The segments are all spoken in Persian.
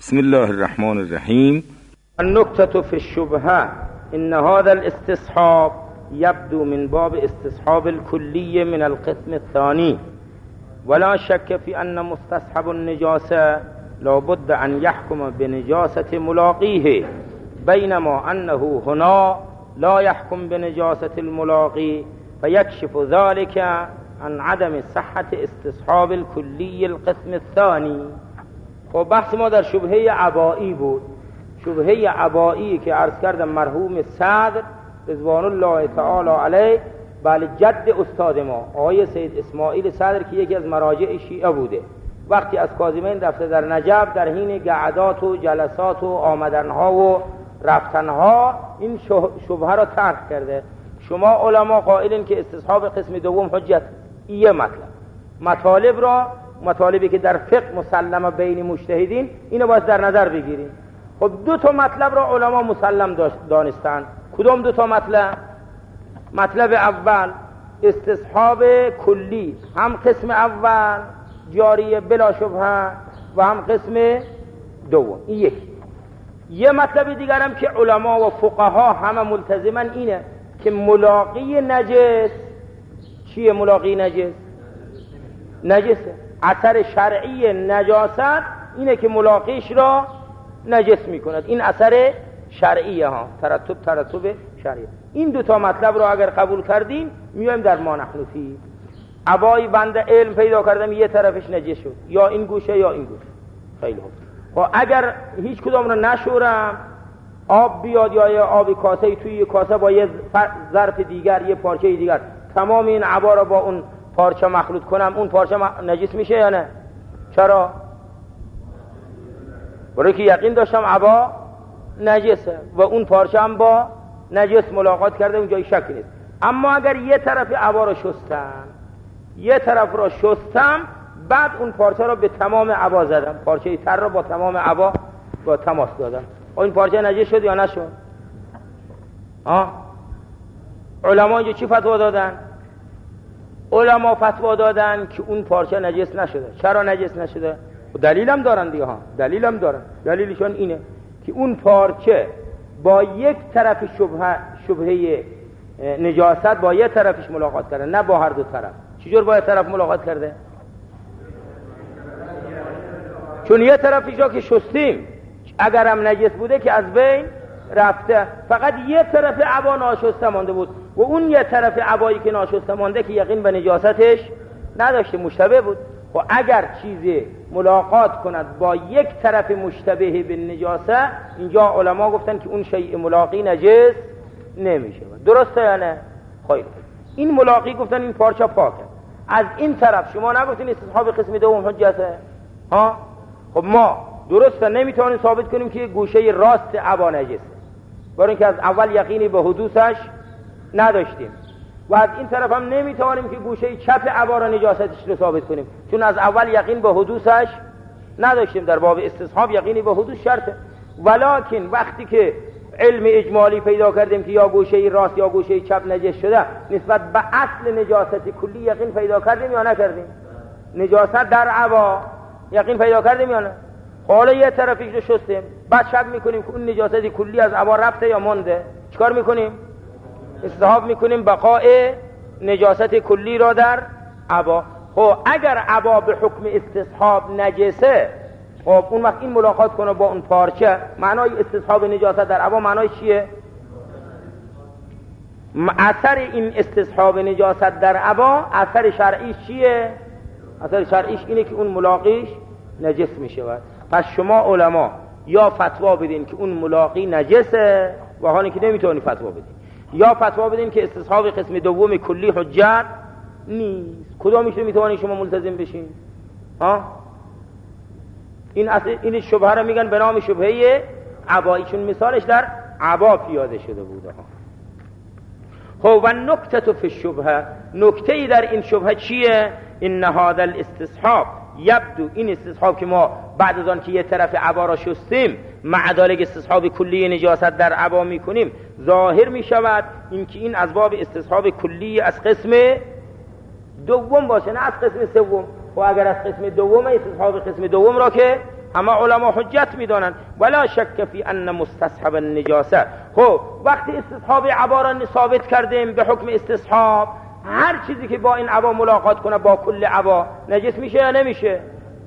بسم الله الرحمن الرحیم. النکته فی الشبهه ان هذا الاستصحاب يبدو من باب استصحاب الكلية من القسم الثاني ولا شك في أن مستصحب النجاسة لابد أن يحكم بنجاسة ملاقيه بينما أنه هنا لا يحكم بنجاسة الملاقي فيكشف ذلك عن عدم صحة استصحاب الكلي القسم الثاني. خب بحث ما در شبهه عبایی بود. شبهه عبایی که عرض کردم مرحوم صدر رضوان الله تعالی علیه، بله جد استاد ما آقای سید اسماعیل صدر که یکی از مراجع شیعه بوده، وقتی از کاظمین رفته در نجف در حین قعدات و جلسات و آمدنها و رفتنها این شبهه را طرح کرده. شما علما قائلین که استصحاب قسم دوم حجت. یه مطالبی که در فقه مسلمه بین مجتهدین اینو باید در نظر بگیریم. خب دو تا مطلب را علما مسلم دانستند. کدام دو تا مطلب؟ مطلب اول استصحاب کلی، هم قسم اول جاریه بلا شبهه و هم قسم دوم. این یکی. یه مطلب دیگر هم که علما و فقها همه ملتزمن اینه که ملاقی نجس چیه؟ ملاقی نجسه. اثر شرعی نجاست اینه که ملاقیش را نجس میکند. این اثر شرعیه ها، ترتب شرعیه. این دو تا مطلب را اگر قبول کردیم میایم در ما نحن فیه. عبای بنده علم پیدا کردم یه طرفش نجس شد، یا این گوشه یا این گوشه. خیلی خوب. و اگر هیچ کدام را نشورم، آب بیاد یا یه آبی کاسه توی یه کاسه با یه ظرف دیگر یه پارچه دیگر تمام این عبا را با اون پارچه مخلوط کنم، اون پارچه نجس میشه یا نه؟ چرا؟ برای که یقین داشتم عبا نجسه و اون پارچه هم با نجس ملاقات کرده، اون جای شکی نیست. اما اگر یه طرف عبا را شستم بعد اون پارچه را به تمام عبا زدم، پارچه تر را با تمام عبا با تماس دادم، این پارچه نجس شد یا نشد؟ علما اینجا چی فتوا دادن؟ علما فتوا دادن که اون پارچه نجس نشده. چرا نجس نشده؟ دلیلم دارن دیگه ها، دلیلشون اینه که اون پارچه با یک طرف شبهه نجاست با یک طرفش ملاقات کرده، نه با هر دو طرف. چجور با یک طرف ملاقات کرده؟ چون یک طرفش را که شستیم اگرم نجس بوده که از بین رفته، فقط یک طرف عبا ناشسته مانده بود و اون یک طرف عبایی که ناشسته مانده که یقین به نجاستش نداشته، مشتبه بود. و اگر چیزی ملاقات کند با یک طرف مشتبه به نجاسه، اینجا علما گفتن که اون شیء ملاقی نجس نمیشه. درسته یا نه؟ خیلی. این ملاقی گفتن این پارچه پاکه. از این طرف شما نگفتین استصحاب قسم دوم حجته؟ خب ما درسته نمیتونیم ثابت کنیم که گوشه راست عبا نجسه، برای اینکه از اول یقینی به حدوثش نداشتیم، و از این طرف هم نمیتوانیم که گوشه چپ عبا را نجاستش رو ثابت کنیم، چون از اول یقین به حدوثش نداشتیم. در باب استصحاب یقینی به حدوث شرطه. ولکن وقتی که علم اجمالی پیدا کردیم که یا گوشه راست یا گوشه چپ نجس شده، نسبت به اصل نجاست کلی یقین پیدا کردیم یا نکردیم؟ نجاست در عبا یقین پیدا کردیم یا نه؟ حالا یه طرفش رو شستیم، بعد شک میکنیم که اون نجاست کلی از عبا رفته یا مونده، چیکار میکنیم؟ استصحاب میکنیم بقای نجاست کلی را در عبا. خب اگر عبا به حکم استصحاب نجسه، خب اون وقت این ملاقات کنه با اون پارچه، معنای استصحاب نجاست در عبا معنای چیه؟ اثر این استصحاب نجاست در عبا اثر شرعیش چیه؟ اثر شرعیش اینه که اون ملاقیش نجس میشه. پس شما علما یا فتوا بدین که اون ملاقی نجسه و حالی که نمیتونی فتوا بدین، یا فتوا بدین که استصحاب قسم دوم کلی حجت نیست. کدومش رو میتوانی شما ملتزم بشین؟ این شبهه رو میگن به نام شبهه عبایی، چون مثالش در عبا پیاده شده بوده. خب و نکته فی الشبهه، نکته ای در این شبهه چیه؟ ان هذا الاستصحاب یبدو، این استصحاب که ما بعد از آن که یه طرف عبا را شستیم مع ذلک استصحاب کلی نجاست در عبا میکنیم، ظاهر میشود اینکه این از باب استصحاب کلی از قسم دوم باشه، نه از قسم سوم. و اگر از قسم دوم، استصحاب قسم دوم را که اما علما حجت میدانند ولا شک فی ان مستصحب النجاسه. خب وقتی استصحاب عبا را ثابت کردیم به حکم استصحاب، هر چیزی که با این عبا ملاقات کنه با کل عبا نجس میشه یا نمیشه؟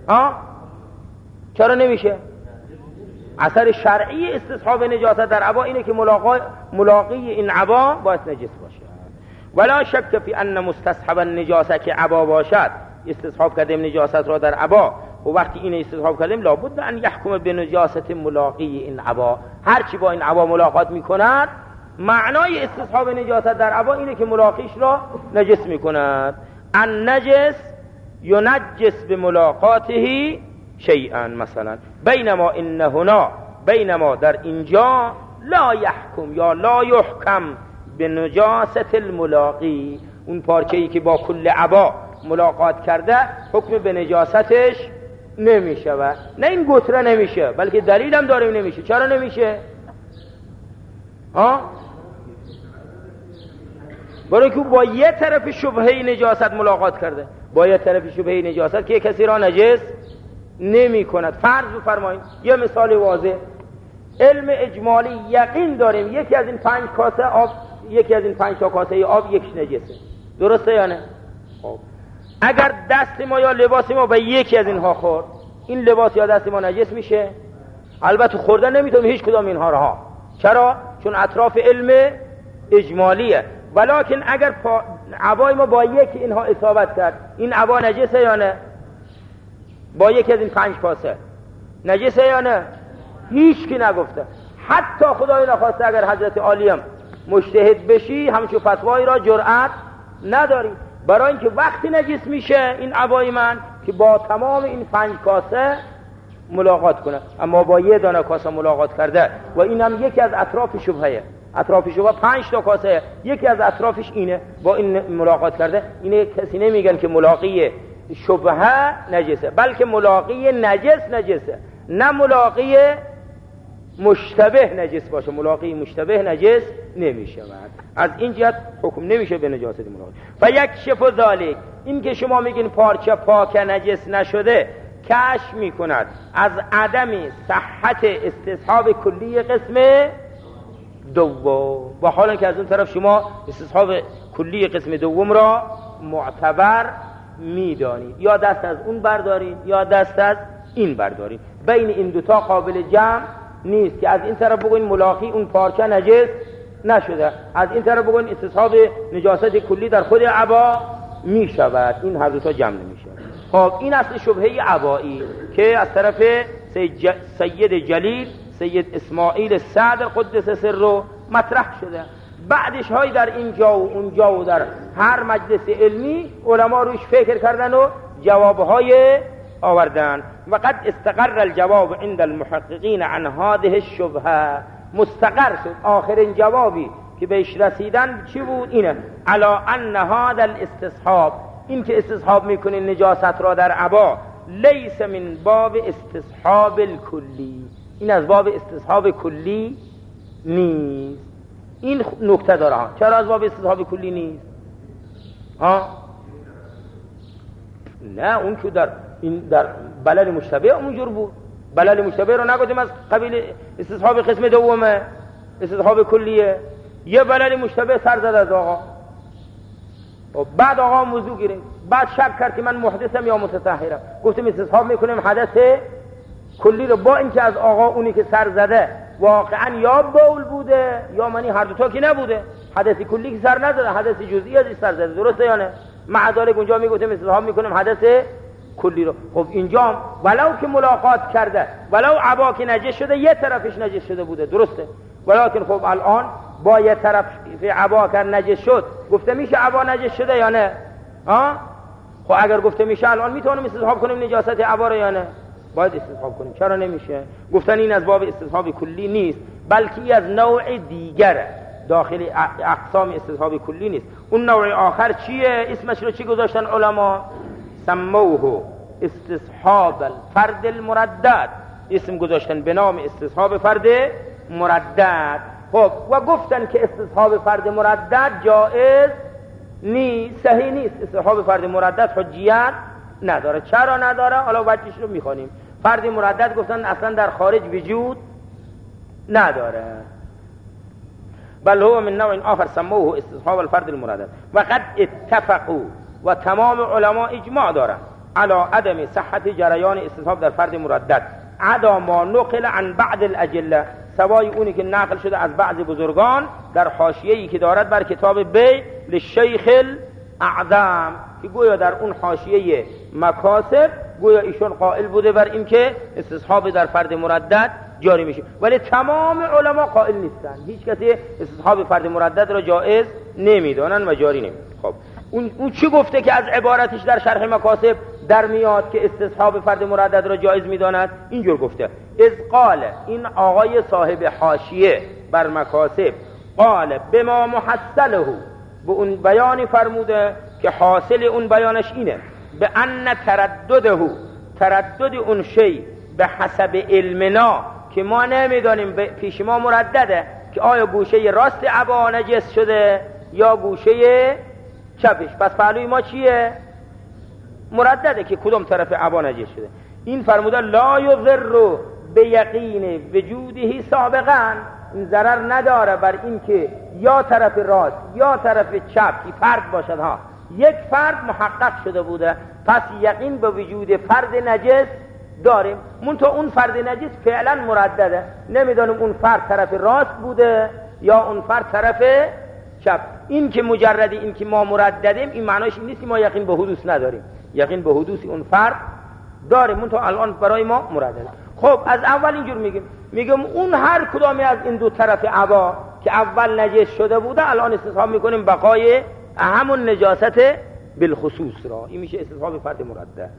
چرا نمیشه؟ اثر شرعی استصحاب نجاست در عبا اینه که ملاقی این عبا باید نجس باشه. ولا شک فی ان مستصحب النجاسه که عبا باشد، استصحاب کردیم نجاست را در عبا و وقتی این استصحاب کردیم لابد ان یحکم به نجاست ملاقی این عبا، هر چی با این عبا ملاقات میکند معنای استصحاب نجاست در عبا اینه که ملاقیش را نجس میکند. النجس ینجس بملاقاته شیئا مثلا، بینما در اینجا لا یحکم یا لا یحکم به نجاست الملاقی، اون پارچه‌ای که با کل عبا ملاقات کرده حکم به نجاستش نمیشه و نه این گتره نمیشه، بلکه دلیل هم داریم نمیشه. چرا نمیشه؟ برای که با یه طرف شبهه نجاست ملاقات کرده، با یه طرف شبهه نجاست که کسی را نجس نمی کند. فرض بفرمایید یه مثال واضح، علم اجمالی یقین داریم یکی از این 5 کاسه آب، یکی از این 5 تا کاسه آب یکش نجسه، درسته یا نه؟ خب اگر دست ما یا لباس ما به یکی از اینها خورد، این لباس یا دست ما نجس میشه؟ البته خوردن نمیتونیم هیچ کدام اینها را. چرا؟ چون اطراف علم اجمالیه. ولکن اگر عبای ما با یکی اینها اصابت کرد، این عبا نجسه یا نه؟ با یکی از این 5 کاسه نجسه یا نه؟ هیچ کی نگفته. حتی خدای نخواسته اگر حضرت عالیم مجتهد بشی همچون فتوایی را جرأت نداری، برای اینکه وقتی نجس میشه این عبای من که با تمام این 5 کاسه ملاقات کنه، اما با یه دانه کاسه ملاقات کرده و این هم یکی از اطراف شبهه. اطراف شبهه 5 تا کاسه، یکی از اطرافش اینه، با این ملاقات کرده. اینه کسی نمیگن که ملاقی شبهه نجسه، بلکه ملاقی نجسه، نه ملاقی مشتبه نجس باشه. ملاقی مشتبه نجس نمیشه، از این جهت حکم نمیشه به نجاست ملاقی. فیکشف ذلک، این که شما میگین پارچه پاک نجس نشده کشف میکند از عدم صحت استصحاب کلی قسم دوم، با حالا که از اون طرف شما استصحاب کلی قسم دوم را معتبر میدانید، یا دست از اون بردارید یا دست از این بردارید. بین این دوتا قابل جمع نیست که از این طرف بگوین ملاقی اون پارچه نجس نشده، از این طرف بگوین استصحاب نجاست کلی در خود عبا می شود. این هر دوتا جمع نمیشه. خب این اصل شبهه عبایی که از طرف سید جلیل سید اسماعیل صدر قدس سره مطرح شده. بعدش های در اینجا و اونجا و در هر مجلس علمی علما روش فکر کردن و جوابهای آوردن. و قد استقر الجواب عند المحققین عن هذه الشبهه، مستقر شد آخرین جوابی که بهش رسیدن چی بود؟ اینه علا ان هذا الاستصحاب، این که استصحاب میکنه نجاست را در عبا، لیس من باب استصحاب الکلی، این از باب استصحاب کلی نیست. این نکته داره. چرا از باب استصحاب کلی نیست؟ نه اون که در بلل مشتبه اونجور بود. بلل مشتبه رو نگفتیم از قبیل استصحاب قسم دومه، استصحاب کلیه. یه بلل مشتبه سر زد از آقا و بعد آقا موضوع گرفت، بعد شک کرد که من محدثم یا متطهرم، گفتیم استصحاب میکنیم حدث کلی رو، با اینکه از آقا اونی که سر زده واقعا یا بول بوده یا منی، هر دوتا که نبوده. حدث کلی که سر نزده، حدث جزئی ازش سر زده، درسته یا نه؟ مع ذلک اونجا میگفتیم استصحاب میکنیم حدث کلی رو. خب اینجا ولو که ملاقات کرده، ولو عبا که نجس شده یه طرفش نجس شده بوده، درسته، ولکن خب الان با یه طرف عبا که نجس شد گفته میشه عبا نجس شده یا نه؟ خب اگر گفته میشه الان میتونیم استصحاب کنیم نجاست عبا رو یا نه؟ باید استصحاب کنیم. چرا نمیشه؟ گفتن این از باب استصحاب کلی نیست، بلکه از نوع دیگره، داخل اقسام استصحاب کلی نیست. اون نوع آخر چیه؟ اسمش رو چی گذاشتن علما؟ سموه استصحاب الفرد المردد، اسم گذاشتن به نام استصحاب فرد مردد. خب و گفتن که استصحاب فرد مردد جائز نیست، صحیح نیست. استصحاب فرد مردد حجیت نداره. چرا نداره؟ حالا وجهش رو میخوانیم. فردی مردد گفتن اصلا در خارج وجود نداره. بل هو من نوع آخر سموه استصحاب الفرد المردد و قد اتفقوا و تمام علما اجماع دارن على عدم صحت جریان استصحاب در فرد مردد عدا ما نقل عن بعض الاجله، سوای اونی که نقل شده از بعضی بزرگان در حاشیه‌ای که دارد بر کتاب بیع للشیخ الاعظم، که گویا در اون حاشیه مکاسب گویا ایشون قائل بوده بر این که استصحاب در فرد مردد جاری میشه، ولی تمام علما قائل نیستن، هیچ کسی استصحاب فرد مردد را جایز نمیدانن و جاری نمیدونن. خب اون چی گفته که از عبارتش در شرح مکاسب در میاد که استصحاب فرد مردد را جایز میداند؟ اینجور گفته از قال، این آقای صاحب حاشیه بر مکاسب، قال بما محصله، به اون بیانی فرموده که حاصل اون بیانش اینه به ان تردد اون شی به حسب علمنا، که ما نمیدانیم پیش ما مردده که آیا گوشه راست عبا نجس شده یا گوشه چپش، پس پهلوی ما چیه؟ مردده که کدوم طرف عبا نجس شده. این فرموده لا یضر به یقین وجوده سابقا، این ضرر نداره بر این که یا طرف راست یا طرف چپ که فرد باشد ها، یک فرد محقق شده بوده، پس یقین به وجود فرد نجس داریم. منتها اون فرد نجس فعلا مردده، نمیدانیم اون فرد طرف راست بوده یا اون فرد طرف چپ. این که مجرد این که ما مرددیم این معناش این نیست که ما یقین به حدوث نداریم، یقین به حدوث اون فرد داریم، منتها الان برای ما مردده. خب از اول اینجور میگم اون هر کدامی از این دو طرف عبا که اول نجس شده بوده الان استصحاب میکنیم بقای همون نجاست بالخصوص را، این میشه استصحاب فرد مردد.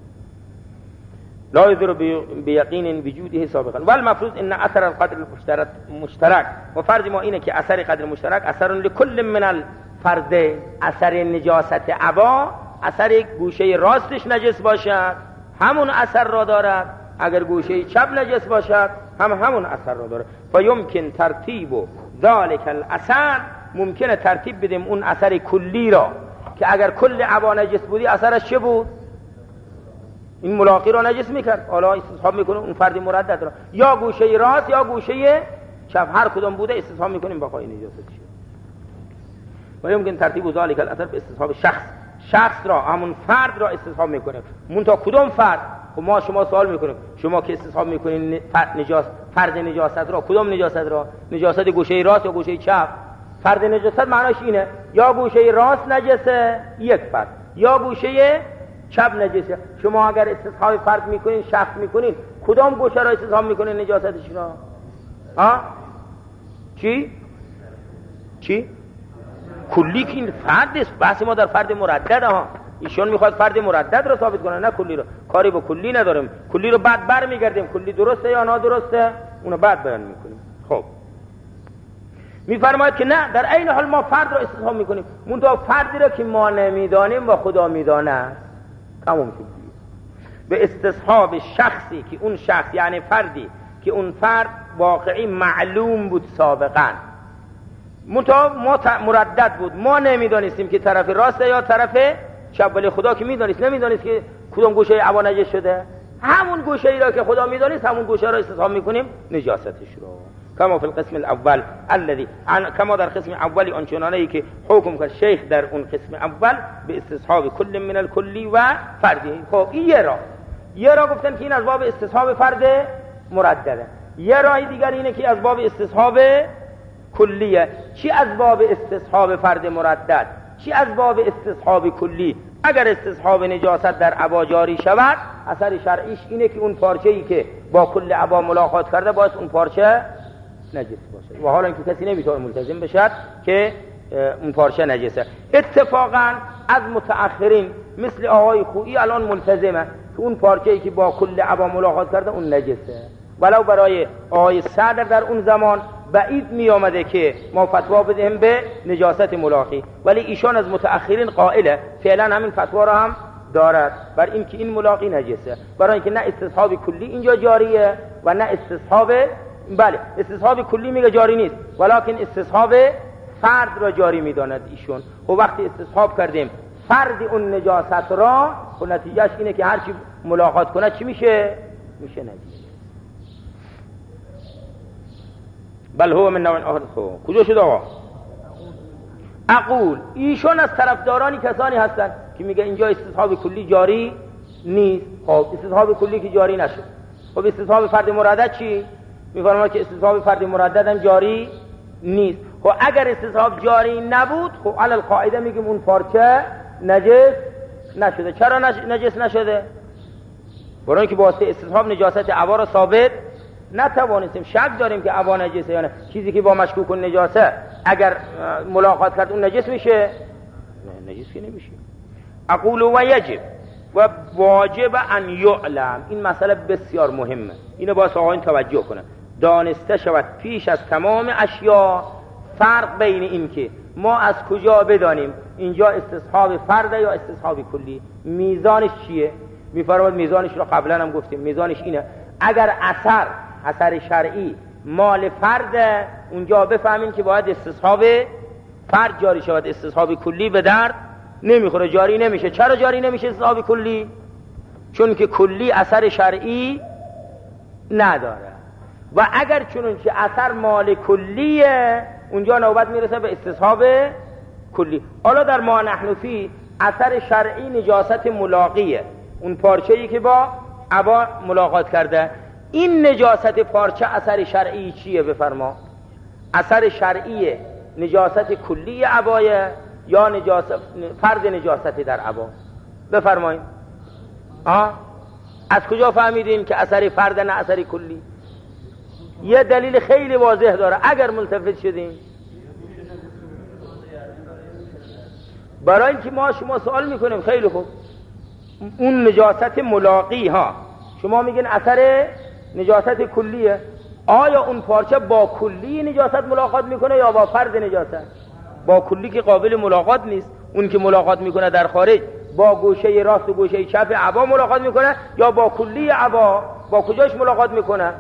لا يضر بيقين وجوده سابقا والمفروض ان اثر القدر المشترك، و فرض ما اینه که اثر قدر مشترک اثر لكل من الفرد، اثر نجاست عبا، اثر گوشه راستش نجس باشد همون اثر را دارد، اگر گوشه چپ نجس باشد همون اثر را دارد. فیمکن ترتیب ذلك الاثر، ممکنه ترتیب بدیم اون اثر کلی را که اگر کل عبا نجس بودی اثرش چه بود؟ این ملاقی را نجس میکرد، حالا استصحاب میکنه اون فرد مردد را، یا گوشه راست یا گوشه چپ، هر کدام بوده استصحاب میکنیم بقای نجاستش. و یمکن ترتیب ذلك الاثر به استصحاب شخص را، همون فرد را استصحاب میکنیم. منتها کدام فرد؟ خب ما شما سوال میکنیم شما که استصحاب میکنین فرد نجاست را، کدام نجاست را؟ نجاست گوشه راست یا گوشه چپ؟ فرد نجاست معناش اینه یا گوشه راست نجسه یک فرد یا گوشه چپ نجسه. شما اگر استصحاب فرد میکنین، شخص میکنین، کدام گوشه را استصحاب میکنین نجاستش را؟ چی؟ کلی که این فرد است، بحث ما در فرد مردد ها، ایشون میخواد فرد مردد را ثابت کنه نه کلی را، کاری با کلی نداریم، کلی رو بعد برمیگردیم کلی درسته یا نادرسته اونو بعد بیان میکنیم. خب میفرماید که نه، در عین حال ما فرد را استصحاب میکنیم، منتها فردی را که ما نمیدانیم و خدا میدانه تمام شد. به استصحاب شخصی که اون شخص یعنی فردی که اون فرد واقعی معلوم بود سابقا، منتها ما مردد بود، ما نمیدانستیم که طرف راسته یا طرف چپ، ولی خدا که میدانست، نمیدانست که کدوم گوشه عبا نجس شده، همون گوشه ای را که خدا میدانست همون گوشه را استصحاب میکنیم نجاستش را. کما فی القسم الاول الذي، کما در قسم اولی آنچنانه که حکم کرد شیخ در اون قسم اول به استصحاب کل من الکلی و فردی. خب این یه را گفتن که این از باب استصحاب فرد مردده، یه راه دیگر اینه که از باب استصحاب کلیه. چی از باب استصحاب فرد مردد، چی از باب استصحاب کلی؟ اگر استصحاب نجاست در عبا جاری شود اثر شرعیش اینه که اون پارچه‌ای که با کل عبا ملاقات کرده باید اون پارچه نجس باشه، و حالا اینکه کسی نمیتونه ملتزم بشد که اون پارچه نجسه. اتفاقا از متأخرین مثل آقای خویی الان ملتزمه که اون پارچه‌ای که با کل عبا ملاقات کرده اون نجسه، ولو برای آقای صدر در اون زمان بعید می آمده که ما فتوا بدیم به نجاست ملاقی، ولی ایشان از متأخرین قائله فعلا همین فتوا را هم دارد بر این که این ملاقی نجسه، برای اینکه نه استصحاب کلی اینجا جاریه و نه استصحاب، بله استصحاب کلی میگه جاری نیست ولکن استصحاب فرد را جاری میداند ایشون. و وقتی استصحاب کردیم فرد اون نجاست را، و نتیجهش اینه که هر چی ملاقات کنه چی میشه؟ میشه نجس. بل هو من نوع آخر. کجا شد آقا؟ اقول ایشون از طرفدارانی کسانی هستن که میگه اینجا استصحاب کلی جاری نیست. خب استصحاب کلی که جاری نشد، خب استصحاب فرد مردد چی؟ میفرماید که استصحاب فرد مردد هم جاری نیست. خب اگر استصحاب جاری نبود، خب علی القاعده میگیم اون پارچه نجس نشده. چرا نجس نشده؟ برای اینکه با واسطه استصحاب نجاست عبا را ثابت نتوانستیم. شک داریم که عبا نجسه یا نه. چیزی که با مشکوک نجاسه اگر ملاقات کرد اون نجس میشه؟ نه نجس که نمیشه. اقول و یجب و واجب ان یعلم، این مسئله بسیار مهمه، اینو باید آقایون توجه کنن، دانسته شود پیش از تمام اشیا فرق بین این که ما از کجا بدانیم اینجا استصحاب فرده یا استصحاب کلی، میزانش چیه؟ میفرماید میزانش رو قبلا هم گفتیم، میزانش اینه اگر اثر شرعی مال فرده، اونجا بفهمین که باید استصحاب فرد جاری شود، استصحاب کلی به درد نمیخوره، جاری نمیشه. چرا جاری نمیشه استصحاب کلی؟ چون که کلی اثر شرعی نداره و اگر چنانچه اثر مال کلیه اونجا نوبت میرسه به استصحاب کلی. حالا در ما نحن فی اثر شرعی نجاست ملاقیه، اون پارچه‌ای که با عبا ملاقات کرده، این نجاست پارچه اثر شرعی چیه؟ بفرما. اثر شرعی نجاست کلی عبایه یا نجاست فرد نجاستی در عبا؟ بفرمایید. از کجا فهمیدیم که اثر فرد نه اثر کلی؟ یه دلیل خیلی واضح داره اگر ملتفت شدیم. برای اینکه ما شما سوال میکنیم خیلی خوب اون نجاست ملاقی ها شما میگین اثر نجاست کلیه، آیا اون پارچه با کلی نجاست ملاقات میکنه یا با فرد نجاست؟ با کلی که قابل ملاقات نیست، اون که ملاقات میکنه در خارج با گوشه راست و گوشه چپ عبا ملاقات میکنه یا با کلی عبا؟ با کجاش ملاقات میکنه؟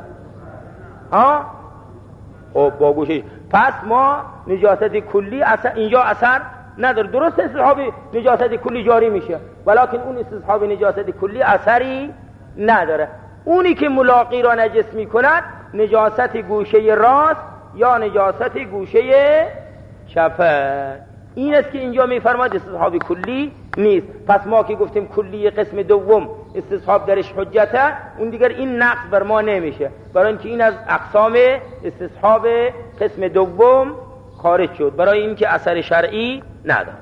خب با گوشه. پس ما نجاست کلی اینجا اثر نداره. درست استصحاب نجاست کلی جاری میشه ولکن اون استصحاب نجاست کلی اثری نداره. اونی که ملاقی را نجس میکند نجاست گوشه راست یا نجاست گوشه چپ، این است که اینجا میفرماید استصحاب کلی نیست. پس ما که گفتیم کلی قسم دوم استصحاب درش حجته، اون دیگر این نقص بر ما نمیشه، برای اینکه این از اقسام استصحاب قسم دوم خارج شد، برای اینکه اثر شرعی نداره.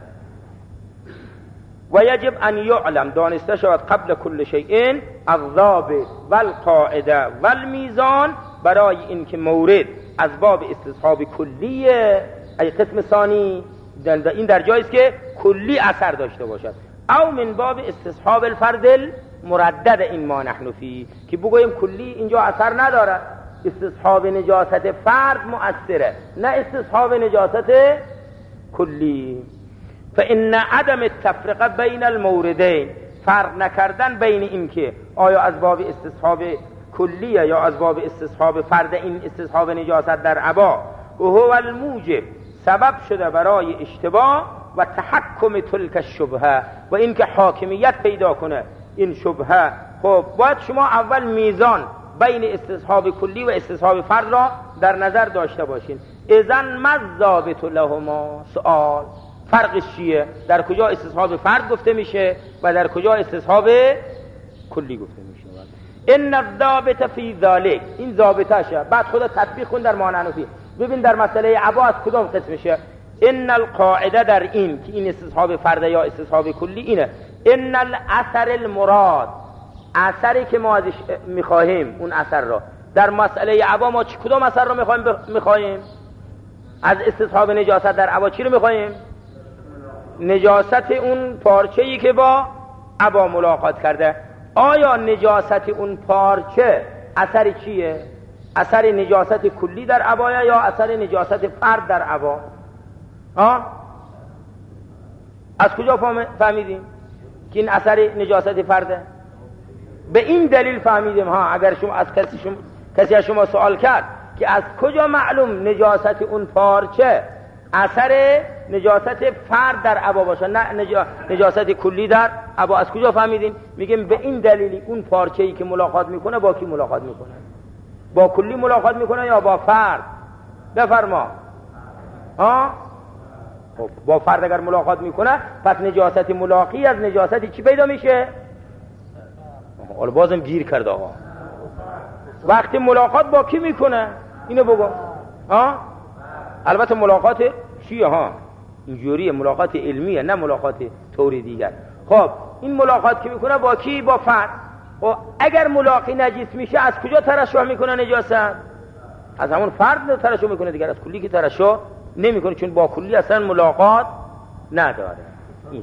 و یجب ان یعلم، دانسته شود قبل کل شیء الضابط والقاعده والمیزان، برای اینکه مورد از باب استصحاب کلیه ای قسم ثانی، این در جایی است که کلی اثر داشته باشد، او من باب استصحاب الفرد المردد این ما نحن فی، که بگوییم کلی اینجا اثر نداره، استصحاب نجاست فرد مؤثره نه استصحاب نجاست کلی. فإن عدم التفرقه بین الموردین، فرق نکردن بین این که آیا از باب استصحاب کلیه یا از باب استصحاب فرد، این استصحاب نجاست در عبا و هو الموجب، سبب شده برای اشتباه و تحکم تلک الشبهه، و این که حاکمیت پیدا کنه این شبهه. خب باید شما اول میزان بین استصحاب کلی و استصحاب فرد را در نظر داشته باشین. اذن مذابت لهما، سؤال فرقش چیه؟ در کجا استصحاب فرد گفته میشه و در کجا استصحاب کلی گفته میشه؟ ان الضابط فی ذلک، این ضابطشه. بعد خدا تطبیق کن در معنی. ببین در مسئله عبا از کدام قسمشه؟ ان القاعده در این که این استصحاب فرد یا استصحاب کلی اینه، ان الاثر المراد، اثری که ما ازش میخواهیم اون اثر را در مسئله عبا ما کدام اثر را میخواهیم؟ از استصحاب نجاست در عبا چی رو میخواهیم؟ نجاست اون پارچه‌ای که با عبا ملاقات کرده. آیا نجاست اون پارچه اثر چیه؟ اثر نجاست کلی در عبا یا اثر نجاست فرد در عبا؟ از کجا فهمیدیم که این اثر نجاست فرده؟ به این دلیل فهمیدیم اگر شما از کسی از شما سوال کرد که از کجا معلوم نجاست اون پارچه اثر نجاست فرد در عبا باشه، نه نجاست کلی در عبا. از کجا فهمیدیم؟ میگیم به این دلیلی اون پارچه‌ای که ملاقات میکنه با کی ملاقات میکنه؟ با کلی ملاقات میکنه یا با فرد؟ بفرما. خب با فرد اگر ملاقات میکنه پس نجاست ملاقی از نجاست چی پیدا میشه؟ حالا بازم گیر کرد آقا. وقتی ملاقات با کی میکنه؟ اینو بگو. البته ملاقات چیه اینجوریه، ملاقات علمیه نه ملاقات طوری دیگر. خب این ملاقات که میکنه با کی؟ با فرد. و اگر ملاقی نجس میشه از کجا ترشح میکنه نجاست؟ از همون فرد ترشح میکنه دیگر، از کلی که ترشح نمیکنه، چون با کلی اصلا ملاقات نداره. این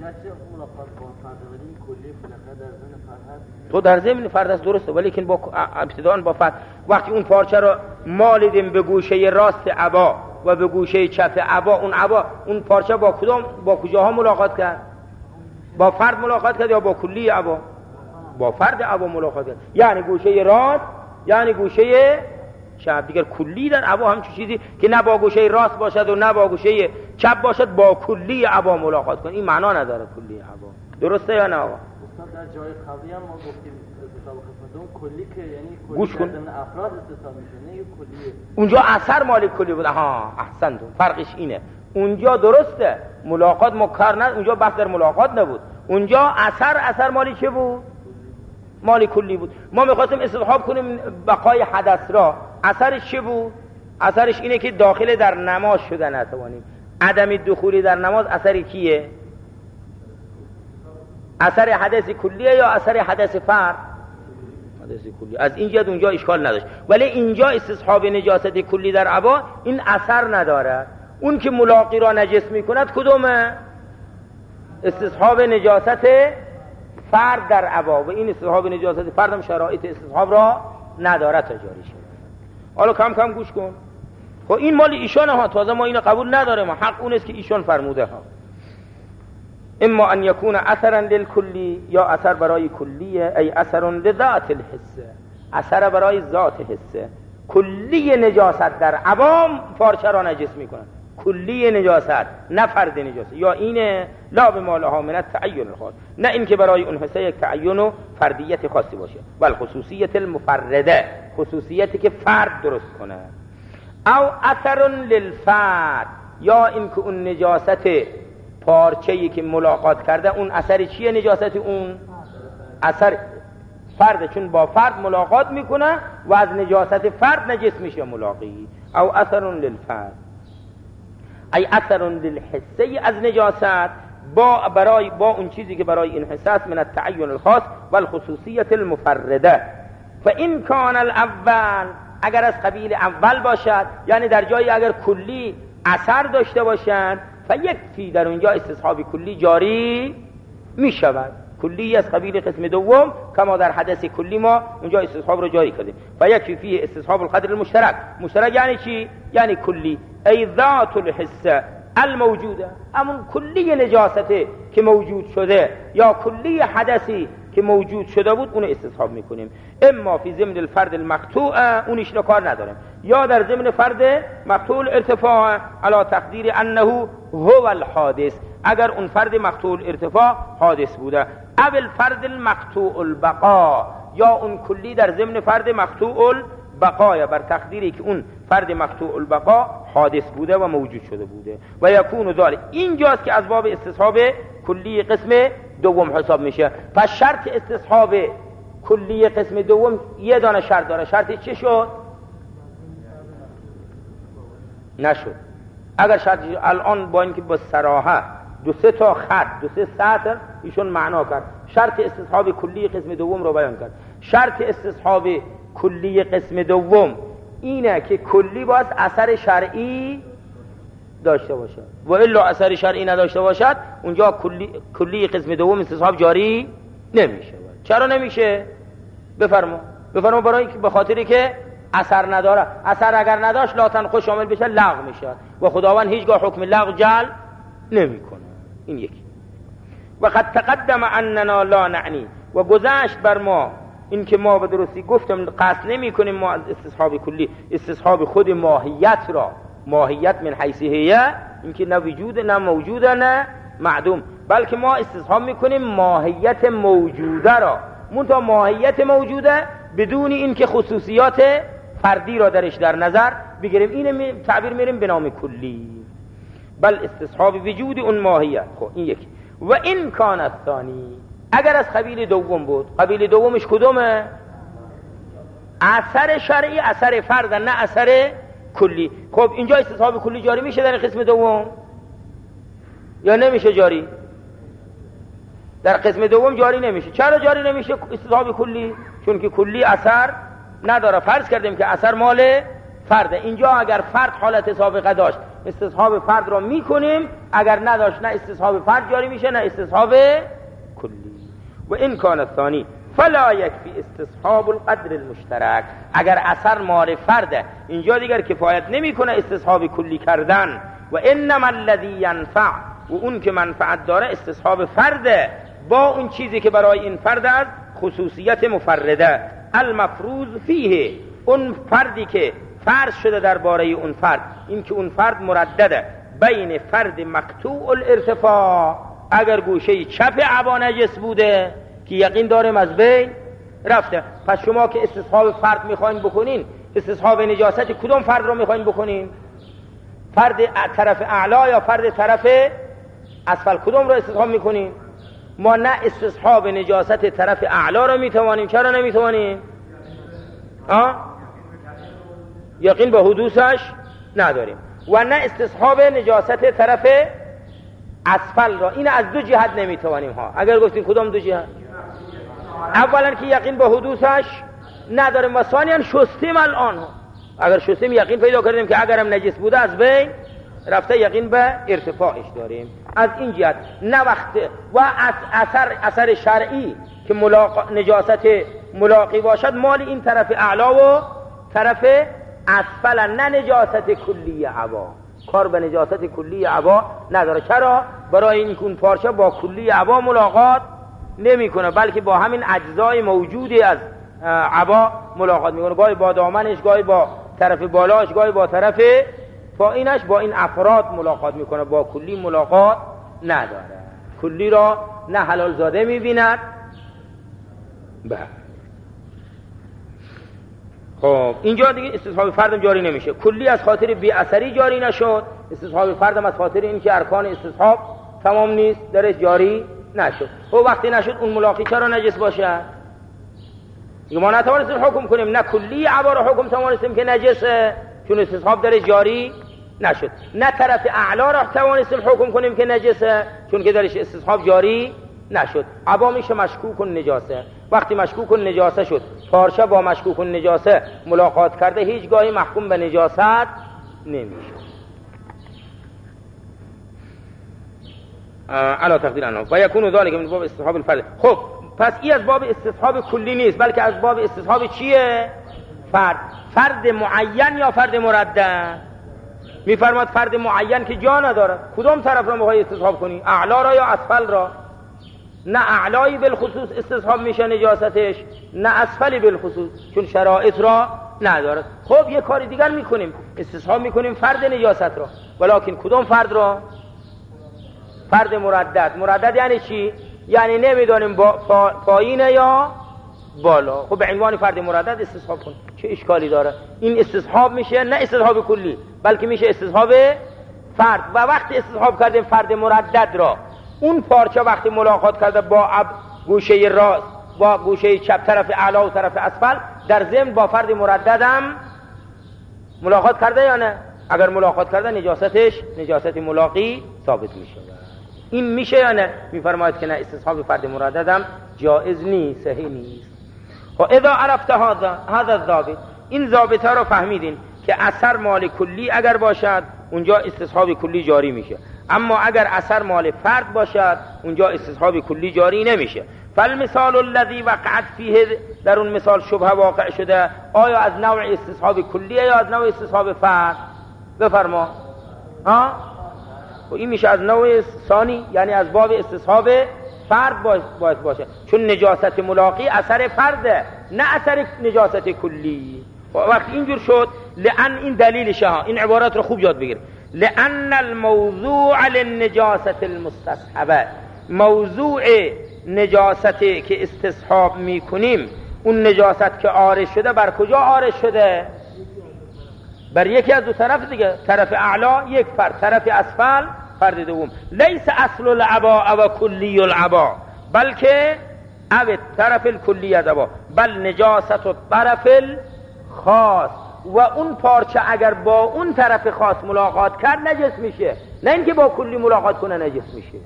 تو در ضمن فرد است، درسته، ولی که با ابتداء با فرد. وقتی اون پارچه رو مالیدیم به گوشه راست عبا و به گوشه چپ عبا، اون پارچه با کجاها ملاقات کرد؟ با فرد ملاقات کرد یا با کلی عبا؟ با فرد عبا ملاقات کرد، یعنی گوشه راست یعنی گوشه چپ. دیگر کلی در عبا همچون چیزی که نه با گوشه راست باشد و نه با گوشه چپ باشد، با کلی عبا ملاقات کن، این معنا نداره کلی عبا. درسته یا نه آقا؟ در جای قبلی هم ما گفتیم استثاب خدمت اون کلی که یعنی کلی گوش کن. در ضمن افراد استثاب میشه، نه کلیه. اونجا اثر مال کلی بود. احسنتون، فرقش اینه. اونجا درسته ملاقات مکر نه، اونجا بحث در ملاقات نبود، اونجا اثر مالی چه بود؟ مالی کلی بود. ما میخواستیم استصحاب کنیم بقای حدث را، اثرش چه بود؟ اثرش اینه که داخل در نماز شدن نتوانیم. عدم دخولی در نماز اثری کیه؟ اثر حدث کلیه یا اثر حدث فرد؟ حدث کلی. از اینجا اونجا اشکال نداشت، ولی اینجا استصحاب نجاست کلی در عبا این اثر نداره. اون که ملاقی را نجس میکند کدومه؟ استصحاب نجاست فرد در عبا، و این استصحاب نجاست فرد هم شرایط استصحاب را نداره تا جاری شد. حالا کم کم گوش کن. خب این مال ایشان ها، تازه ما اینو قبول نداریم، حق اون است که ایشان فرموده ها. اما ان یکون اثرا للکلی، یا اثر برای کلیه، ای اثر لذات الحس، اثر برای ذات حسه. کلی نجاست در عوام پارچه را نجس میکنن، کلی نجاست نه فرد نجاست، یا اینه لا بمالها من التعین الخاص، نه این که برای اون حسه یک تعین و فردیت خاصی باشه، بل خصوصیت المفرده، خصوصیتی که فرد درست کنه. او اثر للفرد، یا این که اون نجاست پارچه‌ای که ملاقات کرده اون اثر چیه؟ نجاست اون اثر فرد، چون با فرد ملاقات میکنه و از نجاست فرد نجس میشه ملاقی. او اثر للفرد ای اثر للحسه، از نجاست با اون چیزی که برای این حسه است، من التعین الخاص و الخصوصیت المفرده. فان کان الاول، اگر از قبیل اول باشد، یعنی در جایی اگر کلی اثر داشته باشند، فیکفی، در اونجا استصحاب کلی جاری می شود. کلی از قبیل قسم دوم، کما در حدث کلی ما اونجا استصحاب رو جاری کردیم. فیکفی فیه استصحاب القدر المشترک. مشترک یعنی چی؟ یعنی کلی، ای ذات الحس الموجوده، همون کلی نجاسته که موجود شده یا کلی حدثی که موجود شده بود اون استصحاب میکنیم. اما فی ضمن الفرد المقطوع، اونش رو کار نداریم، یا در ضمن فرد مقطوع ارتفاع علی تقدیر انه هو الحادث، اگر اون فرد مقطوع ارتفاع حادث بوده. او الفرد المقطوع البقاء، یا اون کلی در ضمن فرد مقطوع البقاء، بر تقدیری که اون فرد مقطوع البقاء حادث بوده و موجود شده بوده. و یکون ذلک، اینجاست که از باب استصحاب کلی قسم دوم حساب میشه. پس شرط استصحاب کلی قسم دوم یه دانه شرط داره. شرط چه شد؟ نشد. اگر شرط الان با اینکه با صراحه دو سه تا خط، دو سه سطر ایشون معنا کرد، شرط استصحاب کلی قسم دوم رو بیان کرد. شرط استصحاب کلی قسم دوم اینه که کلی باید اثر شرعی داشته باشد، و الا اثر شرعی نداشته باشد اونجا کلی قسم دوم استصحاب جاری نمیشه. چرا نمیشه؟ بفرما برای که به خاطری که اثر نداره. اثر اگر نداشت لا تنقض شامل بشه لغو میشه و خداوند هیچگاه حکم لغو جعل نمیکنه. این یکی. و قد تقدم اننا لا نعنی، و گذشت بر ما این که ما به درستی گفتم قصد نمی کنیم ما از استصحاب کلی استصحاب خود ماهیت را، ماهیت من حیث هیه، اینکه نه وجود نه موجوده نه معدوم، بلکه ما استصحاب میکنیم ماهیت موجوده را، منتها ماهیت موجوده بدون اینکه خصوصیات فردی را درش در نظر بگیریم، این تعبیر میریم به نام کلی، بل استصحاب وجود اون ماهیت. خب این یکی. و این کان الثانی، اگر از قبیل دوم بود، قبیل دومش کدومه؟ اثر شرعی، اثر فرد نه اثر کلی. خب اینجا استصحاب کلی جاری میشه در قسم دوم یا نمیشه جاری؟ در قسم دوم جاری نمیشه. چرا جاری نمیشه استصحاب کلی؟ چون که کلی اثر نداره. فرض کردیم که اثر مال فرده، اینجا اگر فرد حالت سابقه داشت استصحاب فرد را میکنیم، اگر نداشت نه استصحاب فرد جاری میشه نه استصحاب کلی. و این کان الثانی فلا یکفی استصحاب القدر المشترک، اگر اثر مال فرده اینجا دیگر کفایت نمیکنه استصحاب کلی کردن. و انما الذی ینفع، و اون که منفعت داره استصحاب فرده با اون چیزی که برای این فرد از خصوصیت مفرده، المفروض فیه، اون فردی که فرض شده درباره اون فرد، این که اون فرد مردده بین فرد مقطوع الارتفاع، اگر گوشه چپ عبا نجس بوده که یقین داریم از بین رفته. پس شما که استصحاب فرد میخواین بکنین، استصحاب نجاست کدوم فرد رو میخواین بکنین؟ فرد طرف اعلا یا فرد طرف اسفل؟ کدوم رو استصحاب میکنین؟ ما نه استصحاب نجاست طرف اعلا رو میتوانیم. چرا نمیتوانیم؟ یقین به حدوثش نداریم. و نه استصحاب نجاست طرف اسفل را، این از دو جهت نمیتوانیم ها. اگر گفتیم کدام دو جهت؟ اولا که یقین به حدوثش نداریم، و ثانیا شستیم الان ها. اگر شستیم یقین پیدا کردیم که اگرم نجس بوده از بین رفته، یقین به ارتفاعش داریم. از این جهت نه وقت و اثر شرعی که نجاست ملاقی باشد مال این طرف اعلا و طرف اسفل، نه نجاست کلی عبا. کار به نجاست کلی عبا نداره. چرا؟ برای این کون پارچه با کلی عبا ملاقات نمیکنه، بلکه با همین اجزای موجودی از عبا ملاقات میکنه. گاهی با دامنش، گاهی با طرف بالاش، گاهی با طرف پایینش، با این افراد ملاقات میکنه، با کلی ملاقات نداره. کلی را نه حلال زاده میبیند. خب اینجا دیگه استصحاب فردم جاری نمیشه. کلی از خاطر بی اثری جاری نشد، استصحاب فردم از خاطر اینکه ارکان استصحاب تمام نیست درش جاری نشد. خب وقتی نشد اون ملاقی چرا نجس باشه؟ ما نتوانستیم حکم کنیم، نه کلی عبا رو حکم توانستیم که نجسه چون استصحاب درش جاری نشد، نه طرف اعلا رو توانستیم حکم کنیم که نجسه چون که درش استصحاب جاری نشد. عبا میشه مشکوک نجاسه. وقتی مشکوک نجاسه شد، پارچه با مشکوک نجاسه ملاقات کرده، هیچگاهی محکوم به نجاست نمیشه. علا تقدیر انه و یکون ذالک من باب استصحاب الفرد. خب پس این از باب استصحاب کلی نیست، بلکه از باب استصحاب چیه؟ فرد معین یا فرد مردد؟ میفرماد فرد معین که جا نداره. کدوم طرف را میخوای استصحاب کنی؟ اعلا را یا اسفل را؟ نه اعلایی بالخصوص استصحاب میشه نجاستش، نه اسفلی بالخصوص، چون شرایط را نداره. خب یه کاری دیگر میکنیم، استصحاب میکنیم فرد نجاست را، ولکن کدوم فرد را؟ فرد مردد. مردد یعنی چی؟ یعنی نمیدانیم پایینه یا بالا. خب به عنوان فرد مردد استصحاب کن، چه اشکالی داره؟ این استصحاب میشه نه استصحاب کلی، بلکه میشه استصحاب فرد. و وقتی استصحاب کردیم فرد مردد را، اون پارچه وقتی ملاقات کرده با گوشه راست با گوشه چپ، طرف اعلا و طرف اسفل، در ضمن با فرد مرددم ملاقات کرده یا نه؟ اگر ملاقات کرده نجاستش نجاست ملاقی ثابت میشه. این میشه یا نه؟ میفرماید که نه، استصحاب فرد مرددم جائز نیست، صحیح نیست. خب اذا عرفت هذا الضابط، این ضابطه رو فهمیدین که اثر مال کلی اگر باشد اونجا استصحاب کلی جاری میشه، اما اگر اثر مال فرد باشد اونجا استصحاب کلی جاری نمیشه. فالمثال الذي وقعت فيه، در اون مثال شبهه واقع شده، آیا از نوع استصحاب کلی یا از نوع استصحاب فرد؟ بفرما. و این میشه از نوع ثانی، یعنی از باب استصحاب فرد باید باشه، چون نجاست ملاقی اثر فرده نه اثر نجاست کلی. و وقتی اینجور شد، لأن این دلیلشه، این عبارت رو خوب یاد بگیر، لأن الموضوع للنجاست المستصحبه، موضوع نجاستی که استصحاب میکنیم اون نجاست که عارض شده بر کجا عارض شده؟ بر یکی از دو طرف دیگه، طرف اعلا یک فرد، طرف اسفل فرد دوم. لیس اصل العبا و کلی العبا بلکه او طرف الکلی عبا بل نجاست الطرف الخاص، و اون پارچه اگر با اون طرف خاص ملاقات کرد نجس میشه، نه اینکه با کلی ملاقات کنه نجس میشه.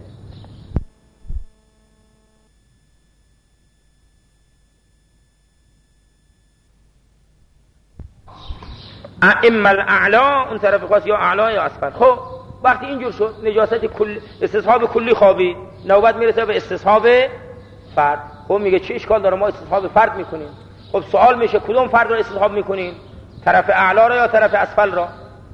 اما الاعلا اون طرف خاص یا اعلا یا اسفل. خب وقتی اینجور شد نجاست کلی، استصحاب کلی خوابید، نوبت میرسه به استصحاب فرد. خب میگه چه اشکال داره ما استصحاب فرد میکنیم؟ خب سوال میشه کدوم فرد رو استصحاب میکنیم؟ طرف اعلا را یا طرف اسفل را؟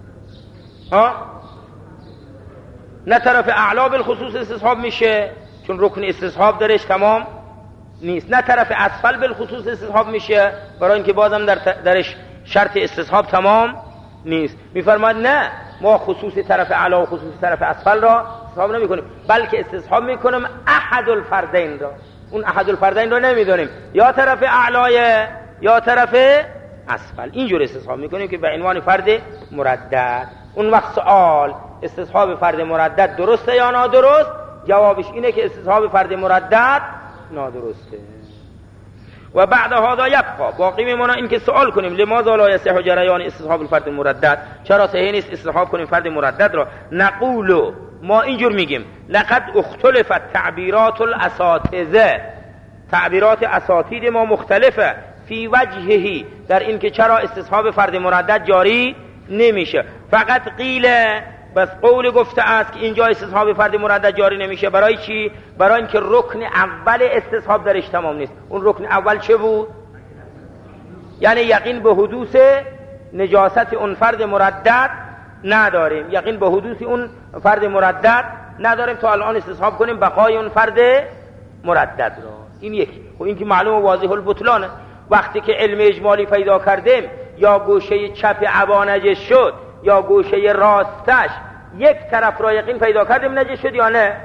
نه طرف اعلا بالخصوص استصحاب میشه چون رکن استصحاب درش تمام نیست، نه طرف اسفل بالخصوص استصحاب میشه برای اینکه بازم درش شرط استصحاب تمام نیست. میفرماید نه، ما خصوص طرف اعلا و خصوص طرف اسفل را استصحاب نمی کنیم، بلکه استصحاب میکنیم احد الفردین را. اون احد الفردین را نمیدونیم یا طرف اعلا یا طرف اسفل، اینجور استصحاب میکنیم که به عنوان فرد مردد. اون وقت سوال استصحاب فرد مردد درسته یا نادرست؟ جوابش اینه که استصحاب فرد مردد نادرسته. و بعد هذا یبقى، باقی میمونه این که سوال کنیم لماذا لا یصح جریان استصحاب الفرد مردد، چرا صحیح نیست استصحاب کنیم فرد مردد را؟ نقول، ما اینجور میگیم لقد اختلفت تعبیرات الاساتذه، تعبیرات اساتید ما مختلفه فی وجهه، در این که چرا استصحاب فرد مردد جاری نمیشه. فقط قیل، بس قول گفته است که اینجا استصحاب فرد مردد جاری نمیشه. برای چی؟ برای اینکه رکن اول استصحاب درش تمام نیست. اون رکن اول چه بود؟ یعنی یقین به حدوث نجاست اون فرد مردد نداریم، یقین به حدوث اون فرد مردد نداریم تا الان استصحاب کنیم بقای اون فرد مردد را. این یکی. خب این که معلوم واضح البطلانه. وقتی که علم اجمالی پیدا کردیم یا گوشه چپ عبا نجس شد یا گوشه راستش، یک طرف را یقین پیدا کردیم نجس شد یا نه؟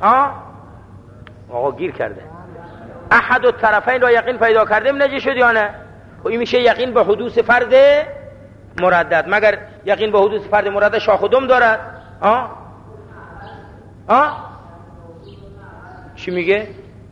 آقا گیر کرده. احد الطرفین را یقین پیدا کردیم نجس شد یا نه؟ خب این میشه یقین به حدوث فرد مردد. مگر یقین به حدوث فرد مردد شاخ و دم دارد؟ چی میگه؟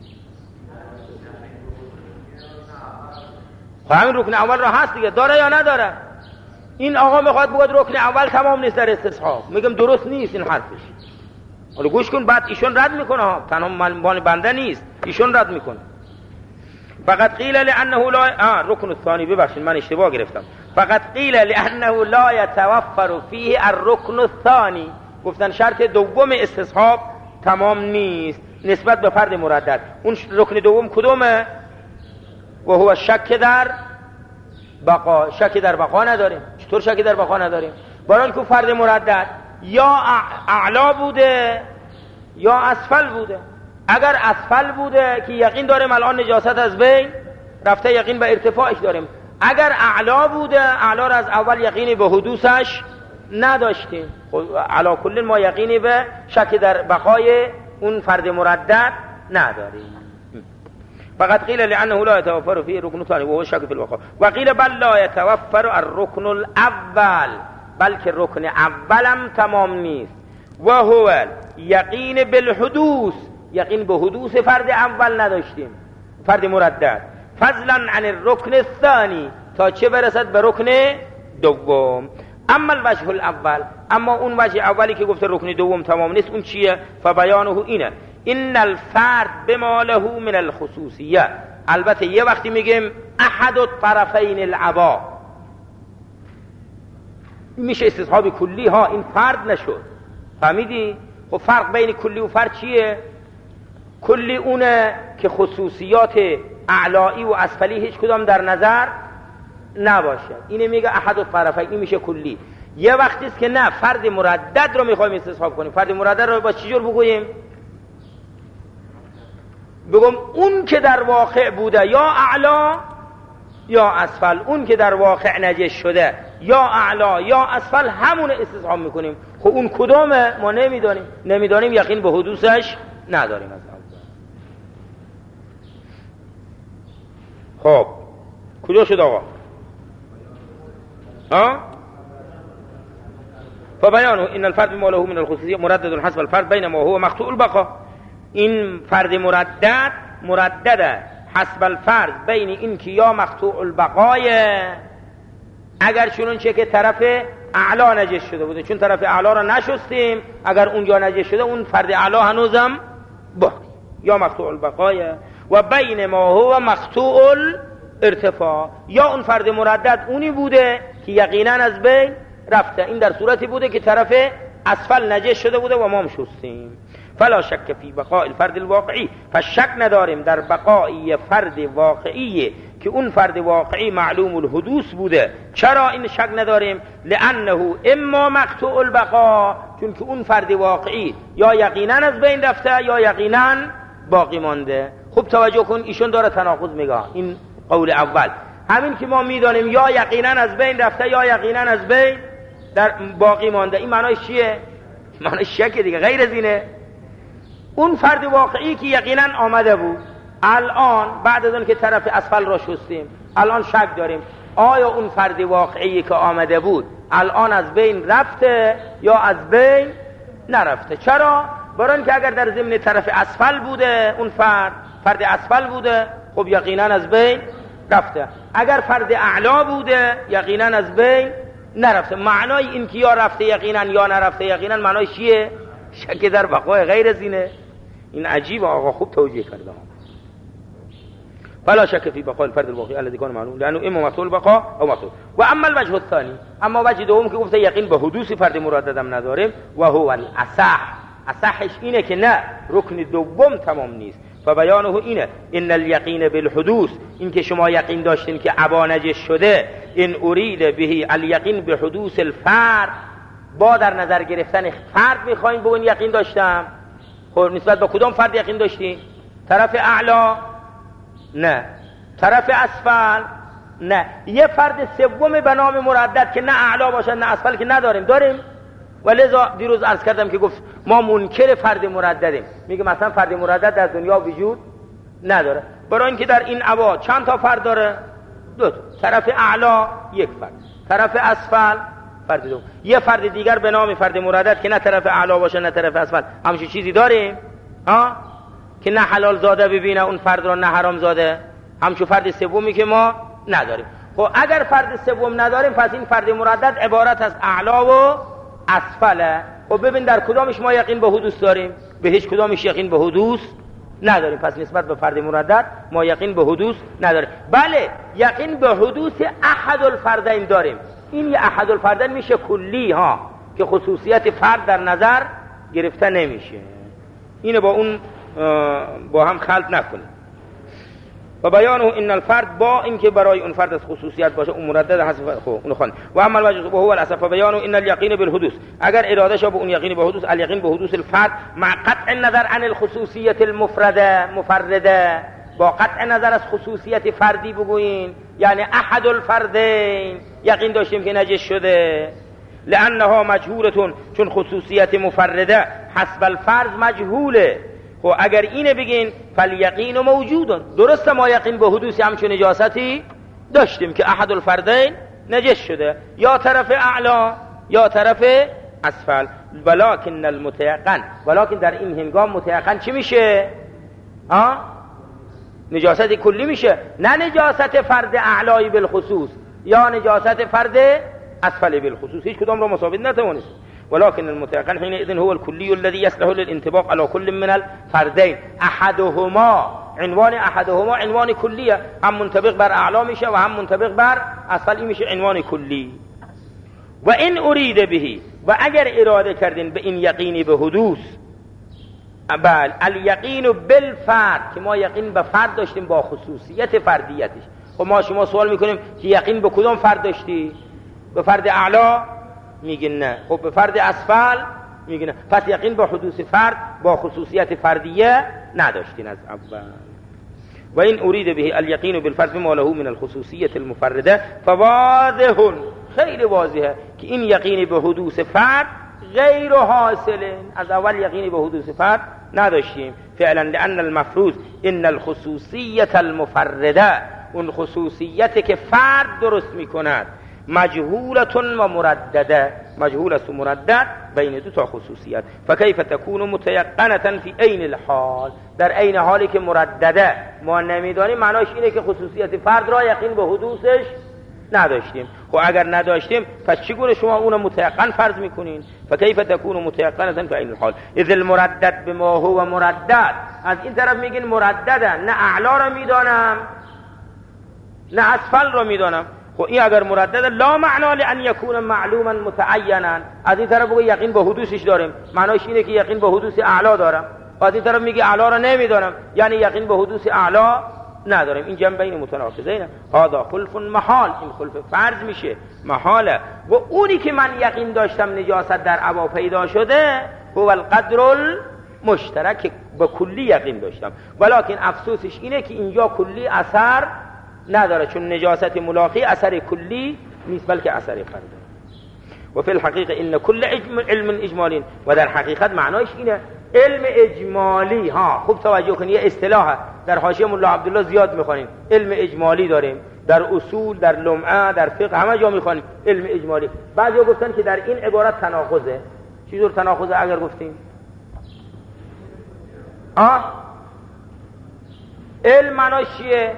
خب همین رکن اول را هست دیگه، داره یا نداره؟ این آقا میخواد بگه رکن اول تمام نیست در استصحاب، میگم درست نیست این حرفش. حالا گوش کن، بعد ایشون رد میکنه، تنها مال بنده نیست، ایشون رد میکنه. فقط قیل لانه لا رکن الثانی، ببخشید من اشتباه گرفتم. فقط قیل لانه لا يتوفر فيه الركن الثانی، گفتن شرط دوم استصحاب تمام نیست نسبت به فرد مردد. اون رکن دوم کدومه؟ و هو شک در بقا. شک در بقا نداریم. چطور شک در بقا نداریم؟ برای اینکه فرد مردد یا اعلا بوده یا اسفل بوده. اگر اسفل بوده که یقین داریم الان نجاست از بین رفته، یقین به ارتفاعش داریم. اگر اعلا بوده، اعلا را از اول یقینی به حدوثش نداشتیم. علا کل ما یقینی به شک در بقای اون فرد مردد نداریم. فقط قیل لانه لا يتوفر فيه الركن الثاني وهو الشك في البقاء، وقيل بل لا يتوفر الركن الاول، بلکه رکن اولم تمام نیست. و هو یقین بالحدوث، یقین به حدوث فرد اول نداشتیم، فرد مردد. فضلا عن الركن الثاني، تا چه برسد به رکن دوم. اما الوجه الاول، اما اون وجه اولی که گفته رکن دوم تمام نیست، اون چیه؟ فبیانه اینه ان الفرد بما له من الخصوصیه. البته یه وقتی میگیم احد الطرفین العبا میشه استصحاب کلی ها، این فرد نشد. فهمیدی؟ خب فرق بین کلی و فرد چیه؟ کلی اونه که خصوصیات اعلایی و اسفلی هیچ کدام در نظر نباشه، اینه میگه احد الطرفین، این میشه کلی. یه وقتی است که نه، فرد مردد رو میخوایم استصحاب کنیم. فرد مردد رو با چجور بگوییم؟ بگم اون که در واقع بوده یا اعلا یا اسفل، اون که در واقع نجس شده یا اعلا یا اسفل، همون استصحاب میکنیم. خب اون کدومه ما نمیدانیم یقین به حدوثش نداریم. از خب کجا شد آقا؟ فبیانه ان الفرد بما له من الخصوصیه مردد حسب الفرد بینما هو مقطوع البقاء. این فرد مردد حسب الفرد بین این که یا مقطوع البقای، اگر چنانچه که طرف اعلا نجس شده بوده، چون طرف اعلا را نشستیم، اگر اونجا نجس شده اون فرد اعلا هنوزم باقی، یا مقطوع البقای و بین ما هو مقطوع الارتفاع، یا اون فرد مردد اونی بوده که یقینا از بین رفته. این در صورتی بوده که طرف اسفل نجس شده بوده و ما هم شستیم. فلا شک فی بقاء الفرد الواقعی، پس شک نداریم در بقای فرد واقعی که اون فرد واقعی معلوم الحدوث بوده. چرا این شک نداریم؟ لانه اما مقطوع البقاء، چون که اون فرد واقعی یا یقینا از بین رفته یا یقینا باقی مانده. خوب توجه کن، ایشون داره تناقض میگه. این قول اول، همین که ما میدانیم یا یقینا از بین رفته یا یقینا از بین در باقی مانده، این معنیش چیه؟ معنیش شکه دیگه، غیر از اینه. اون فرد واقعی که یقینا آمده بود، الان بعد از اون که طرف اسفل را شستیم الان شک داریم آیا اون فرد واقعی که آمده بود الان از بین رفته یا از بین نرفته. چرا؟ برای اینکه اگر در ضمن طرف اسفل بوده، اون فرد اسفل بوده، خب یقینا از بین رفته. اگر فرد اعلا بوده یقینا از بین نرفته. معنای این که یا رفته یقینا یا نرفته یقینا معنای چیه؟ شک در بقای غیر از اینه. این عجیبه آقا، خوب توجیه کرده. فلا شک فی بقاء الفرد الواقعی الذي كان معلوم لانه اما مقطوع البقاء او مقطوع. و اما الوجه الثاني، اما وجه دوم که گفته یقین به حدوث فرد مرددم نداریم، و هو اصحش اینه که نه، رکن دوم تمام نیست. فبیانه اینه ان الیقین بالحدوث، این که شما یقین داشتین که عبا نجس شده، این ارید به الیقین به حدوث الفرد، با در نظر گرفتن فرد میخواین به اون یقین داشتم. خب نسبت به کدام فرد یقین داشتین؟ طرف اعلا؟ نه. طرف اسفل؟ نه. یه فرد سوم به نام مردد که نه اعلا باشد نه اسفل که نداریم، داریم. ولذا دیروز عرض کردم که گفت ما منکر فرد مرددیم، میگه مثلا فرد مردد در دنیا وجود نداره، برای اینکه در این عبا چند تا فرد داره؟ دو تا. طرف اعلا یک فرد، طرف اسفل فرد دو. یه فرد دیگر به نام فرد مردد که نه طرف اعلا باشه نه طرف اسفل، همچین چیزی داریم که نه حلال زاده ببینه اون فرد را نه حرام زاده، همچون فرد سومی که ما نداریم. خب اگر فرد سوم نداریم پس این فرد مردد عبارت از اعلا و اسفله. خب ببین در کدامش ما یقین به حدوث داریم؟ به هیچ کدامش یقین به حدوث نداریم. پس نسبت به فرد مردد ما یقین به حدوث نداریم. بله یقین به حدوث احد الفردین داریم. این یه احد الفردین میشه کلی که خصوصیت فرد در نظر گرفته نمیشه. اینو با اون با هم خلط نکنیم. و بیانه ان الفرد، با اینکه برای اون فرد از خصوصیت باشه اون مردد حسب اون خان. و اما الوجه هو الاصف بیانه ان اليقین بالحدوث، اگر اراده شه به اون یقین به حدوث، الیقین به حدوث الفرد مع قطع النظر عن الخصوصیه المفرده، با قطع نظر از خصوصیت فردی بگویین، یعنی احد الفردین یقین داشتیم که نجس شده، لانها مجهوله، چون خصوصیت مفرده حسب الفرد مجهوله. خب اگر اینه بگین فالیقین موجود، درسته ما یقین به حدوث همچون نجاستی داشتیم که احد الفردین نجس شده، یا طرف اعلا یا طرف اسفل. ولکن المتيقن، ولکن در این هنگام متيقن چی میشه؟ نجاست کلی میشه، نه نجاست فرد اعلایی بالخصوص یا نجاست فرد اسفل بالخصوص، هیچ کدام رو مساوی نتوانست. ولكن المتيقن حينئذ هو الكلي الذي يصلح للانطباق على كل من الفردين. احدهما، عنوان احدهما عنوان کلیه، هم منطبق بر اعلا میشه و هم منطبق بر اسفل میشه عنوان کلی. و این ارید به، و اگر اراده کردین به این یقینی به حدوث، بل الیقین بالفرد، که ما یقین به فرد داشتیم با خصوصیت فردیتش. خب ما شما سوال میکنیم که یقین به کدام فرد داشتی؟ به فرد اعلا؟ میگن نه. خب به فرد اسفل؟ میگن نه. پس یقین به حدوث فرد با خصوصیت فردیه نداشتین از اول. و این ارید به الیقین بالفرد بما له من الخصوصیه المفرده فواضح، خیلی واضحه که این یقین به حدوث فرد غیر حاصل، از اول یقینی به حدوث فرد نداشتیم. فعلا لأن المفروض ان الخصوصیت المفرده، اون خصوصیتی که فرد درست میکند، مجهولة و مردده، مجهول است و مردد بین دو تا خصوصیت. فکیف تکون متیقنة فی عین الحال، در عین حالی که مردده ما نمیدانیم، معناش اینه که خصوصیت فرد را یقین به حدوثش نداشتیم. خب اگر نداشتیم پس چگونه شما اون متیقن فرض میکنین؟ فکیف تکون متیقنة فی عین الحال اذ المردد بما هو مردد. از این طرف میگین مردده، نه اعلا را میدانم نه اسفل را میدانم. خب این اگر مردده لا معنا لان یکون معلوما متعینا، از این طرف بگو یقین به حدوثش داریم، معناش اینه که یقین به حدوث اعلا دارم. از این طرف میگه اعلا را نمیدانم، یعنی یقین به حدوث اعلا نداریم. این جنب بین متناقضین. هذا خلف محال، این خلف فرض میشه، محاله. و اونی که من یقین داشتم نجاست در عبا پیدا شده، هو القدر المشترک، به کلی یقین داشتم، ولکن افسوسش اینه که اینجا کلی اثر نداره، چون نجاست ملاقی اثر کلی نیست بلکه اثر فردی. و فی الحقیقه ان کل علم اجمالی، و در حقیقت معناش اینه علم اجمالی. ها خوب توجه کنید، یه اصطلاح در حاشیه مولا عبدالله زیاد میخوانیم، علم اجمالی داریم در اصول، در لمعه، در فقه، همه جا میخوانیم علم اجمالی. بعضیا گفتن که در این عبارت تناقضه. چطور تناقضه اگر گفتیم؟ علم معناش چیه؟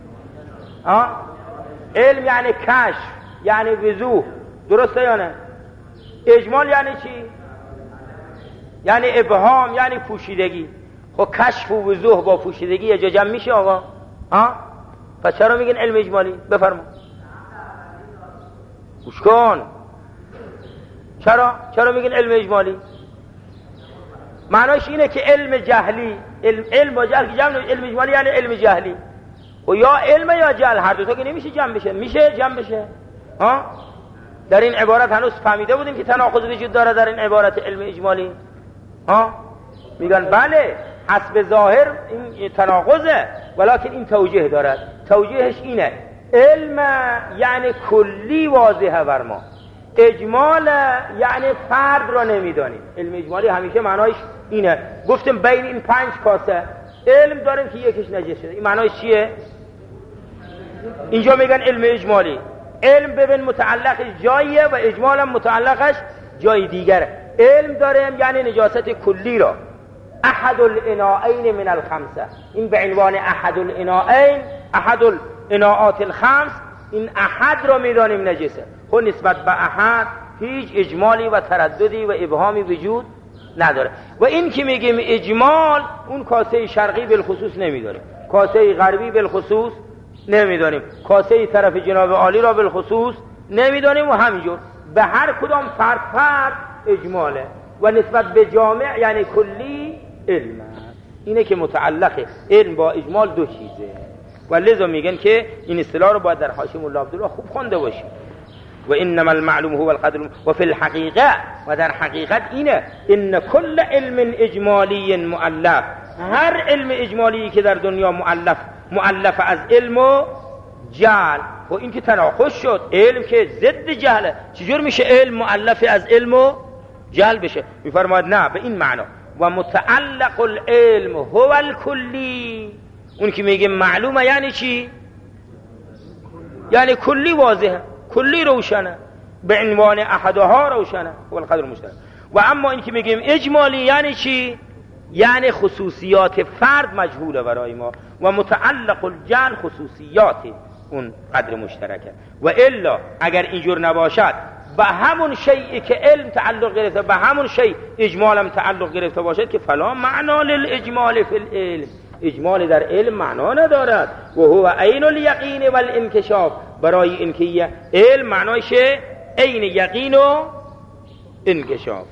علم یعنی کشف، یعنی وضوح، درسته یا نه؟ اجمال یعنی چی؟ یعنی ابهام، یعنی پوشیدگی. خب کشف و وضوح با پوشیدگی یه جا جمع میشه آقا؟ پس چرا میگن علم اجمالی؟ بفرما. گوش کن. چرا میگن علم اجمالی؟ معناش اینه که علم جهلی، علم با جهل که جمع، علم اجمالی یعنی علم جهلی. و یا علم یا جهل، هر دو تا که نمیشه جمع بشه. میشه جمع بشه؟ در این عبارت هنوز فهمیده بودیم که تناقض وجود داره در این عبارت علم اجمالی؟ میگن بله، حسب ظاهر این تناقضه، ولکن این توجیه دارد. توجیهش اینه علم یعنی کلی واضحه بر ما، اجمال یعنی فرد را نمیدانیم. علم اجمالی همیشه معنایش اینه. گفتیم بین این 5 کاسه علم داریم که یکیش نجس شده، این معنایش چیه؟ اینجا میگن علم اجمالی. علم ببین متعلقش جاییه و اجمال هم متعلقش جای دیگره. علم داریم یعنی نجاست کلی را، احد الاناءین من الخمسه، این به عنوان احد الاناءین، احد الاناءات الخمس، این احد را میدانیم نجسه. خود نسبت به احد هیچ اجمالی و ترددی و ابهامی وجود نداره. و این که میگیم اجمال، اون کاسه شرقی بالخصوص نمیداریم، کاسه غربی بالخصوص نمیدانیم، کاسه طرف جناب عالی را بالخصوص نمیدانیم، و همینجور به هر کدام فرد اجماله و نسبت به جامع یعنی کلی علم. اینه که متعلق علم با اجمال دو چیزه، و لذا میگن که این اصطلاح رو باید در حاشیه مولا عبدالله خوب خوانده باشیم. و انما المعلوم هو القدر، و فی الحقیقه، و در حقیقت اینه ان کل علم اجمالی مؤلف، هر علم اجمالی که در دنیا مؤلف از علم و جهل. و این که تناقض شد، علم که ضد جهله، چجور میشه علم مؤلف از علم و جهل بشه؟ میفرماید نه، به این معنا و متعلق العلم هو الکلی. اون که میگه معلومه یعنی چی؟ یعنی کلی واضحه، کلی روشنه، به عنوان احدها روشنه و القدر مشترک. و اما این که میگیم اجمالی یعنی چی؟ یعنی خصوصیات فرد مجهوله برای ما، و متعلق الجهل خصوصیات اون قدر مشترکه. و الا اگر اینجور نباشد، به همون شیئی که علم تعلق گرفته، به همون شیء اجمالم تعلق گرفته باشد، که فلا معنا للاجمال فی العلم، اجمال در علم معنا ندارد. و هو عین الیقین و الانکشاف، برای اینکه علم معنایش عین یقین و انکشاف.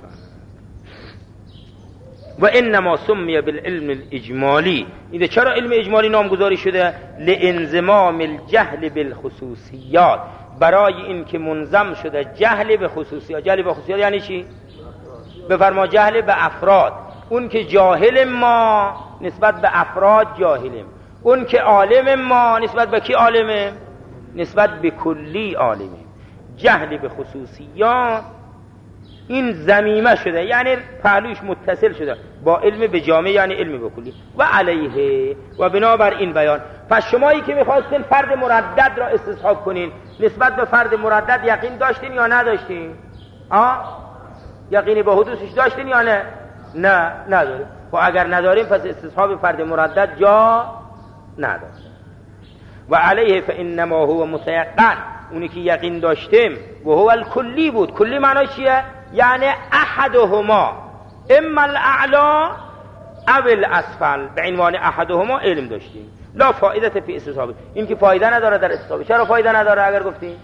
و انما سمی بالعلم الاجمالی، این چرا علم اجمالی نامگذاری شده؟ لانضمام الجهل بالخصوصیات، برای این که منظم شده جهل به خصوصیات. جهل به خصوصیات یعنی چی؟ بفرما جهل به افراد. اون که جاهل ما نسبت به افراد جاهلیم، اون که عالم ما نسبت به کی عالمه؟ نسبت به کلی عالمه. جهل به خصوصیات این ضمیمه شده، یعنی پهلوش متصل شده با علم به جامع، یعنی علم به کلی. و علیه، و بنابر این بیان، پس شمایی که میخواستین فرد مردد را استصحاب کنین، نسبت به فرد مردد یقین داشتین یا نداشتین؟ یقینی به حدوثش داشتین یا نه؟ نه نداریم. و اگر نداریم پس استصحاب فرد مردد جا نداره. و علیه فانما هو متیقن، اونی که یقین داشتیم و هو الکلی بود. کلی معنی چیه؟ یعنی احدهما اما الاعلا او الاسفل، به عنوان احدهما علم داشتیم. لا فایده فی استصحاب، این که فایده نداره در استصحاب. چرا فایده نداره اگر گفتیم؟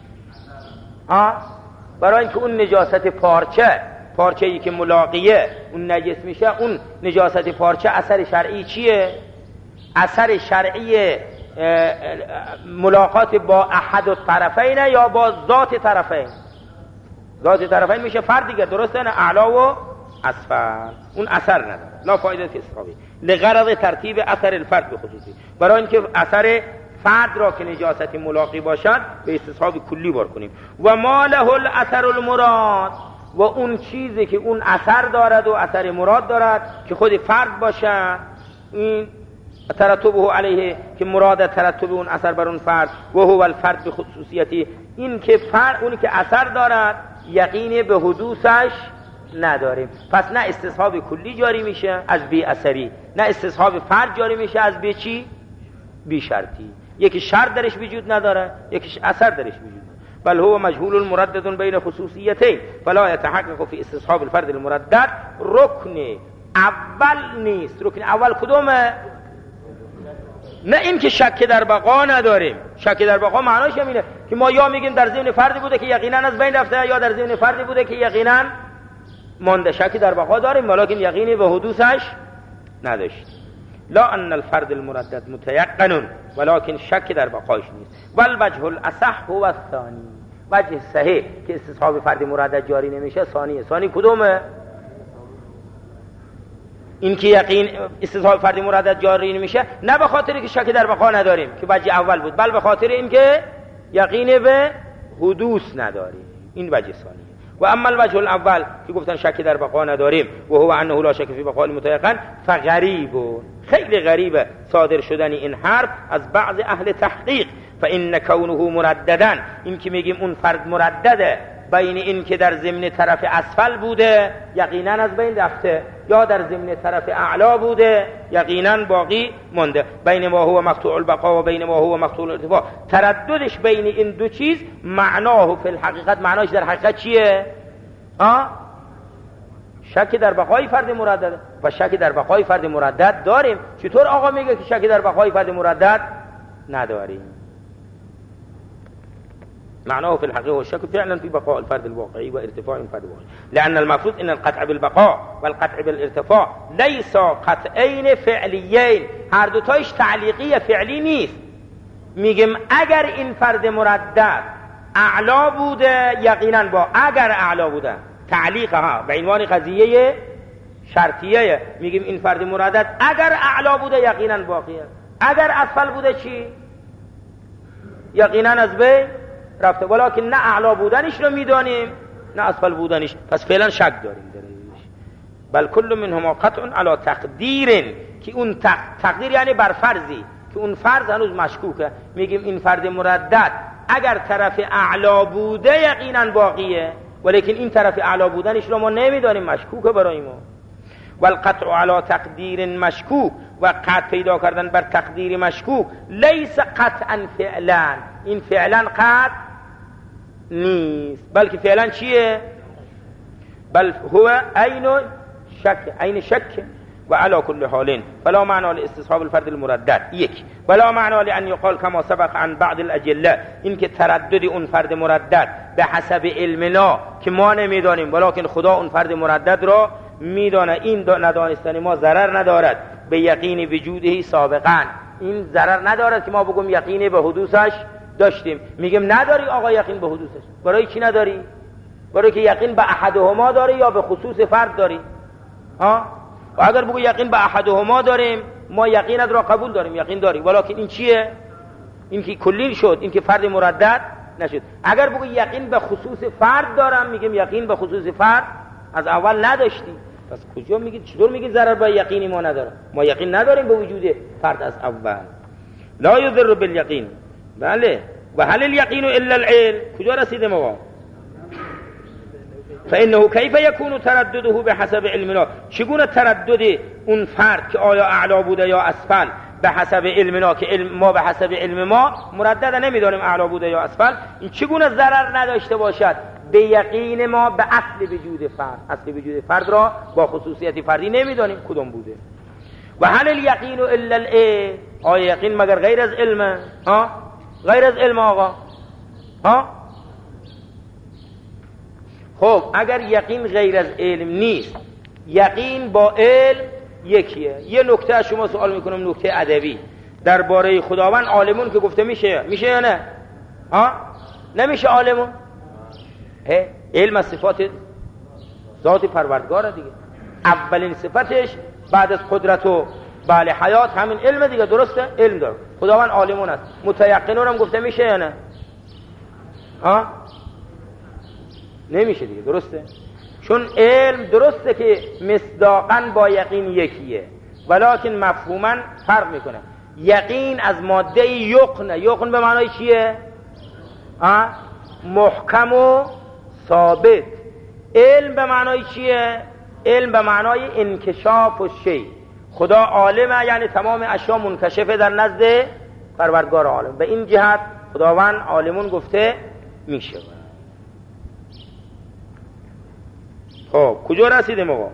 برای اینکه اون نجاست پارچه‌ای که ملاقیه اون نجس میشه، اون نجاست پارچه اثر شرعی چیه؟ اثر شرعی ملاقات با احد الطرفین یا با ذات طرفین. ذات طرفین میشه فرد دیگه، درسته؟ نه اعلا و اسفل، اون اثر نداره. لا فایده فی استصحابی لغرض ترتیب اثر الفرد به خصوصی، برای اینکه اثر فرد را که نجاست ملاقی باشد به استصحاب کلی بار کنیم. و ما له الاثر المراد، و اون چیزی که اون اثر دارد و اثر مراد دارد که خود فرد باشه، این ترتبه علیه که مراد ترتب اون اثر بر اون فرد، و هو الفرد به خصوصیتی، این که فرد اونی که اثر دارد یقین به حدوثش نداریم. پس نه استصحاب کلی جاری میشه از بی اثری، نه استصحاب فرد جاری میشه از بی چی؟ بی شرطی. یکی شرط درش وجود نداره، یکیش اثر درش وجود نداره. بل هو مجهول مردد بین خصوصیتین فلا يتحقق في استصحاب الفرد المردد. رکن اول نیست. رکن اول کدومه؟ نه این که شک در بقا نداریم. شک در بقا معناش همینه که ما یا میگیم در ضمن فردی بوده که یقینا از بین رفته، یا در ضمن فردی بوده که یقینا مانده. شک در بقا داریم ولیکن یقینی به حدوثش نداشت. لا ان الفرد المردد متيقن ولكن شک در بقاش نیست. والوجه الاصح هو الثانی، وجه صحیح که استصحاب فرد مردد جاری نمیشه ثانیه. ثانی کدومه؟ این که یقین استصحاب فرد مردد جاری نمیشه نه به خاطر که شک در بقا نداریم که وجه اول بود، بل به خاطر این که یقین به حدوث نداریم. این وجه ثانیه. و اما الوجه الاول که گفتن شک در بقا نداریم و هو انه لا شک فی بقاء المتيقن، فغریب، خیلی غریبه صادر شدن این حرف از بعض اهل تحقیق. فان کونه مرددا، این که میگیم اون فرد مردده بین این که در ضمن طرف اسفل بوده یقینا از بین رفته، یا در ضمن طرف اعلا بوده یقینا باقی مونده. بین ما هو مقطوع البقاء و بین ما هو مقطوع الارتفاع، ترددش بین این دو چیز معناه فی الحقیقت، معناش در حقیقت چیه؟ شک در بقای فرد مردد. و شک در بقای فرد مردد داریم. چطور آقا میگه که شک در بقای فرد مردد نداریم؟ معناه في الحقيقة والشك فعلا في بقاء الفرد الواقعي وارتفاع الفرد الواقعي، لأن المفروض أن القطع بالبقاء والقطع بالارتفاع ليس قطعين فعليين. هر دو تایش تعلیقی فعلی نیست. میگم اگر این فرد مردد اعلا بوده یقینا با، اگر اعلا بوده تعلیق ها به عنوان قضیه شرطیه. میگیم این فرد مردد اگر اعلا بوده یقینا باقیه، اگر اسفل بوده چی؟ یقینا از بین رفته. ولکن نه اعلا بودنش رو میدانیم نه اسفل بودنش، پس فعلا شک داریم درش. بل کل منهما قطع علی تقدیر، که اون تقدیر یعنی بر فرضی که اون فرض هنوز مشکوکه. میگیم این فرد مردد اگر طرف اعلا بوده یقینا باقیه، ولیکن این طرف اعلا بودنش رو ما نمیدانیم، مشکوکه برای ما. والقطع علی تقدیر مشکوک، و قطع پیدا کردن بر تقدیر مشکوک لیس قطعا فعلا، این فعلا قطع نیست بلکه فعلا چیه؟ بل هو عین شک. و علی کل حال فلا معنی لاستصحاب الفرد المردد. یک، ولا معنی لان یقال کما سبق عن بعض الاجله، این که تردد اون فرد مردد به حسب علمنا که ما نمیدانیم ولکن خدا اون فرد مردد را میدانه، این ندانستن ما ضرر ندارد به یقین وجوده سابقا. این ضرر ندارد که ما بگم یقین به حدوثش داشتیم. میگم نداری آقا یقین به حدوثش. برای چی نداری؟ برای که یقین به احدهما داری یا به خصوص فرد داری؟ و اگر بگو یقین به احدهما داریم ما یقینت را قبول داریم، یقین داری، ولکن این چیه؟ این که کلی شد، این که فرد مردد نشد. اگر بگو یقین به خصوص فرد دارم میگم یقین به خصوص فرد از اول نداشتی. پس کجا میگید چطور میگید ضرر با یقینی ما نداره؟ ما یقین نداریم به وجود فرد از اول. لا یضر بالیقین. بله. و هل الیقین الا العلم؟ کجا رسیدیم آقا؟ فانه کیف یکون تردده بحسب علمنا؟ چگونه تردد اون فرد که آیا اعلا بوده یا اسفل به حسب علمنا، که ما به حسب علم ما مردد نمیدانیم اعلا بوده یا اسفل، این چگونه ضرر نداشته باشد به یقین ما به اصل وجود فرد؟ اصل وجود فرد را با خصوصیت فردی نمیدانیم کدوم بوده. و هل الیقین الا العلم؟ آیا یقین مگر غیر از علمه؟ غیر از علم آقا؟ خب اگر یقین غیر از علم نیست، یقین با علم یکیه. یه نکته از شما سوال میکنم، نکته ادبی درباره خداوند عالمون که گفته میشه یا نه؟ نمیشه عالمون؟ علم از صفات ذات پروردگاره دیگه. اولین صفتش بعد از قدرت و بله حیات همین علم دیگه، درسته؟ علم داره خداوند عالمون است. متیقنون هم گفته میشه یا نه؟ نمیشه دیگه، درسته؟ چون علم درسته که مصداقاً با یقین یکیه، ولکن مفهوماً فرق میکنه. یقین از ماده یقن به معنای چیه؟ محکم و ثابت. علم به معنای چیه؟ علم به معنای انکشاف و شی. خدا عالمه، یعنی تمام اشیا منکشفه در نزد پروردگار عالم. به این جهت خداوند عالمون گفته میشه. خب کجا رسیدیم آقا؟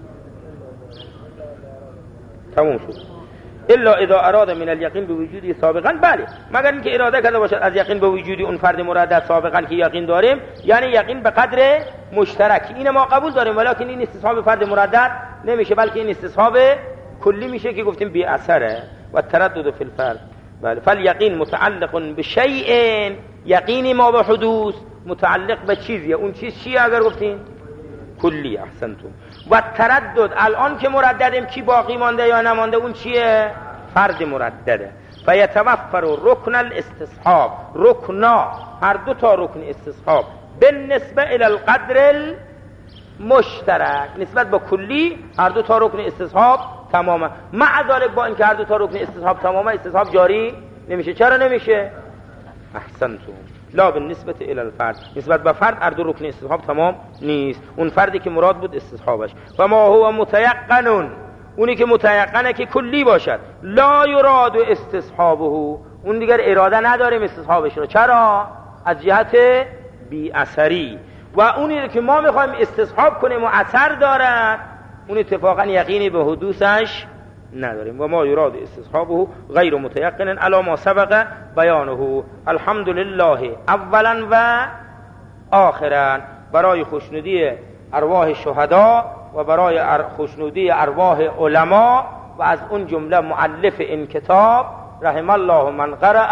تموم شد. الا اذا اراد من الیقین به وجودی سابقا، بله مگر اینکه اراده کرده باشد از یقین به وجودی اون فرد مردد سابقا که یقین داریم، یعنی یقین به قدر مشترک. این ما قبول داریم، ولکن این استصحاب فرد مردد نمیشه، بلکه این استصحاب کلی میشه که گفتیم بی اثره. و تردد فی الفرد، بله. فالیقین متعلق بشیء، یقینی ما به حدوث متعلق به چیزیه. اون چیز چیه اگر گفتین؟ کلی. احسنتم. و تردد الان که مرددیم کی باقی مانده یا نمانده؟ اون چیه؟ فرد مردده. فیتوفر رکن الاستصحاب، رکنا هر دو تا رکن استصحاب بالنسبه الی القدر المشترک، نسبت به کلی هر دو تا رکن استصحاب تمامه. مع ذلک با اینکه هر دو تا رکن استصحاب تمامه، استصحاب جاری نمیشه. چرا نمیشه؟ احسنتم. لا بالنسبه الی الفرد، نسبت به فرد هر دو رکن استصحاب تمام نیست. اون فردی که مراد بود استصحابش. و ما هو متیقن، اونی که متیقنه که کلی باشد. لا یراد استصحابه، اون دیگر اراده نداریم استصحابش رو. چرا؟ از جهت بی اثری. و اونی که ما میخوایم استصحاب کنیم و اثر دارد، اون اتفاقا یقینی به حدوثش نداریم. و ما یراد استصحابه غیر متیقن علی ما سبق بیانه. الحمدلله اولا و آخرا، برای خوشنودی ارواح شهدا و برای خوشنودی ارواح علما و از اون جمله مؤلف این کتاب رحم الله من قرأ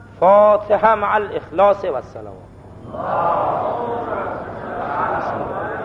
الفاتحه مع الاخلاص و السلام.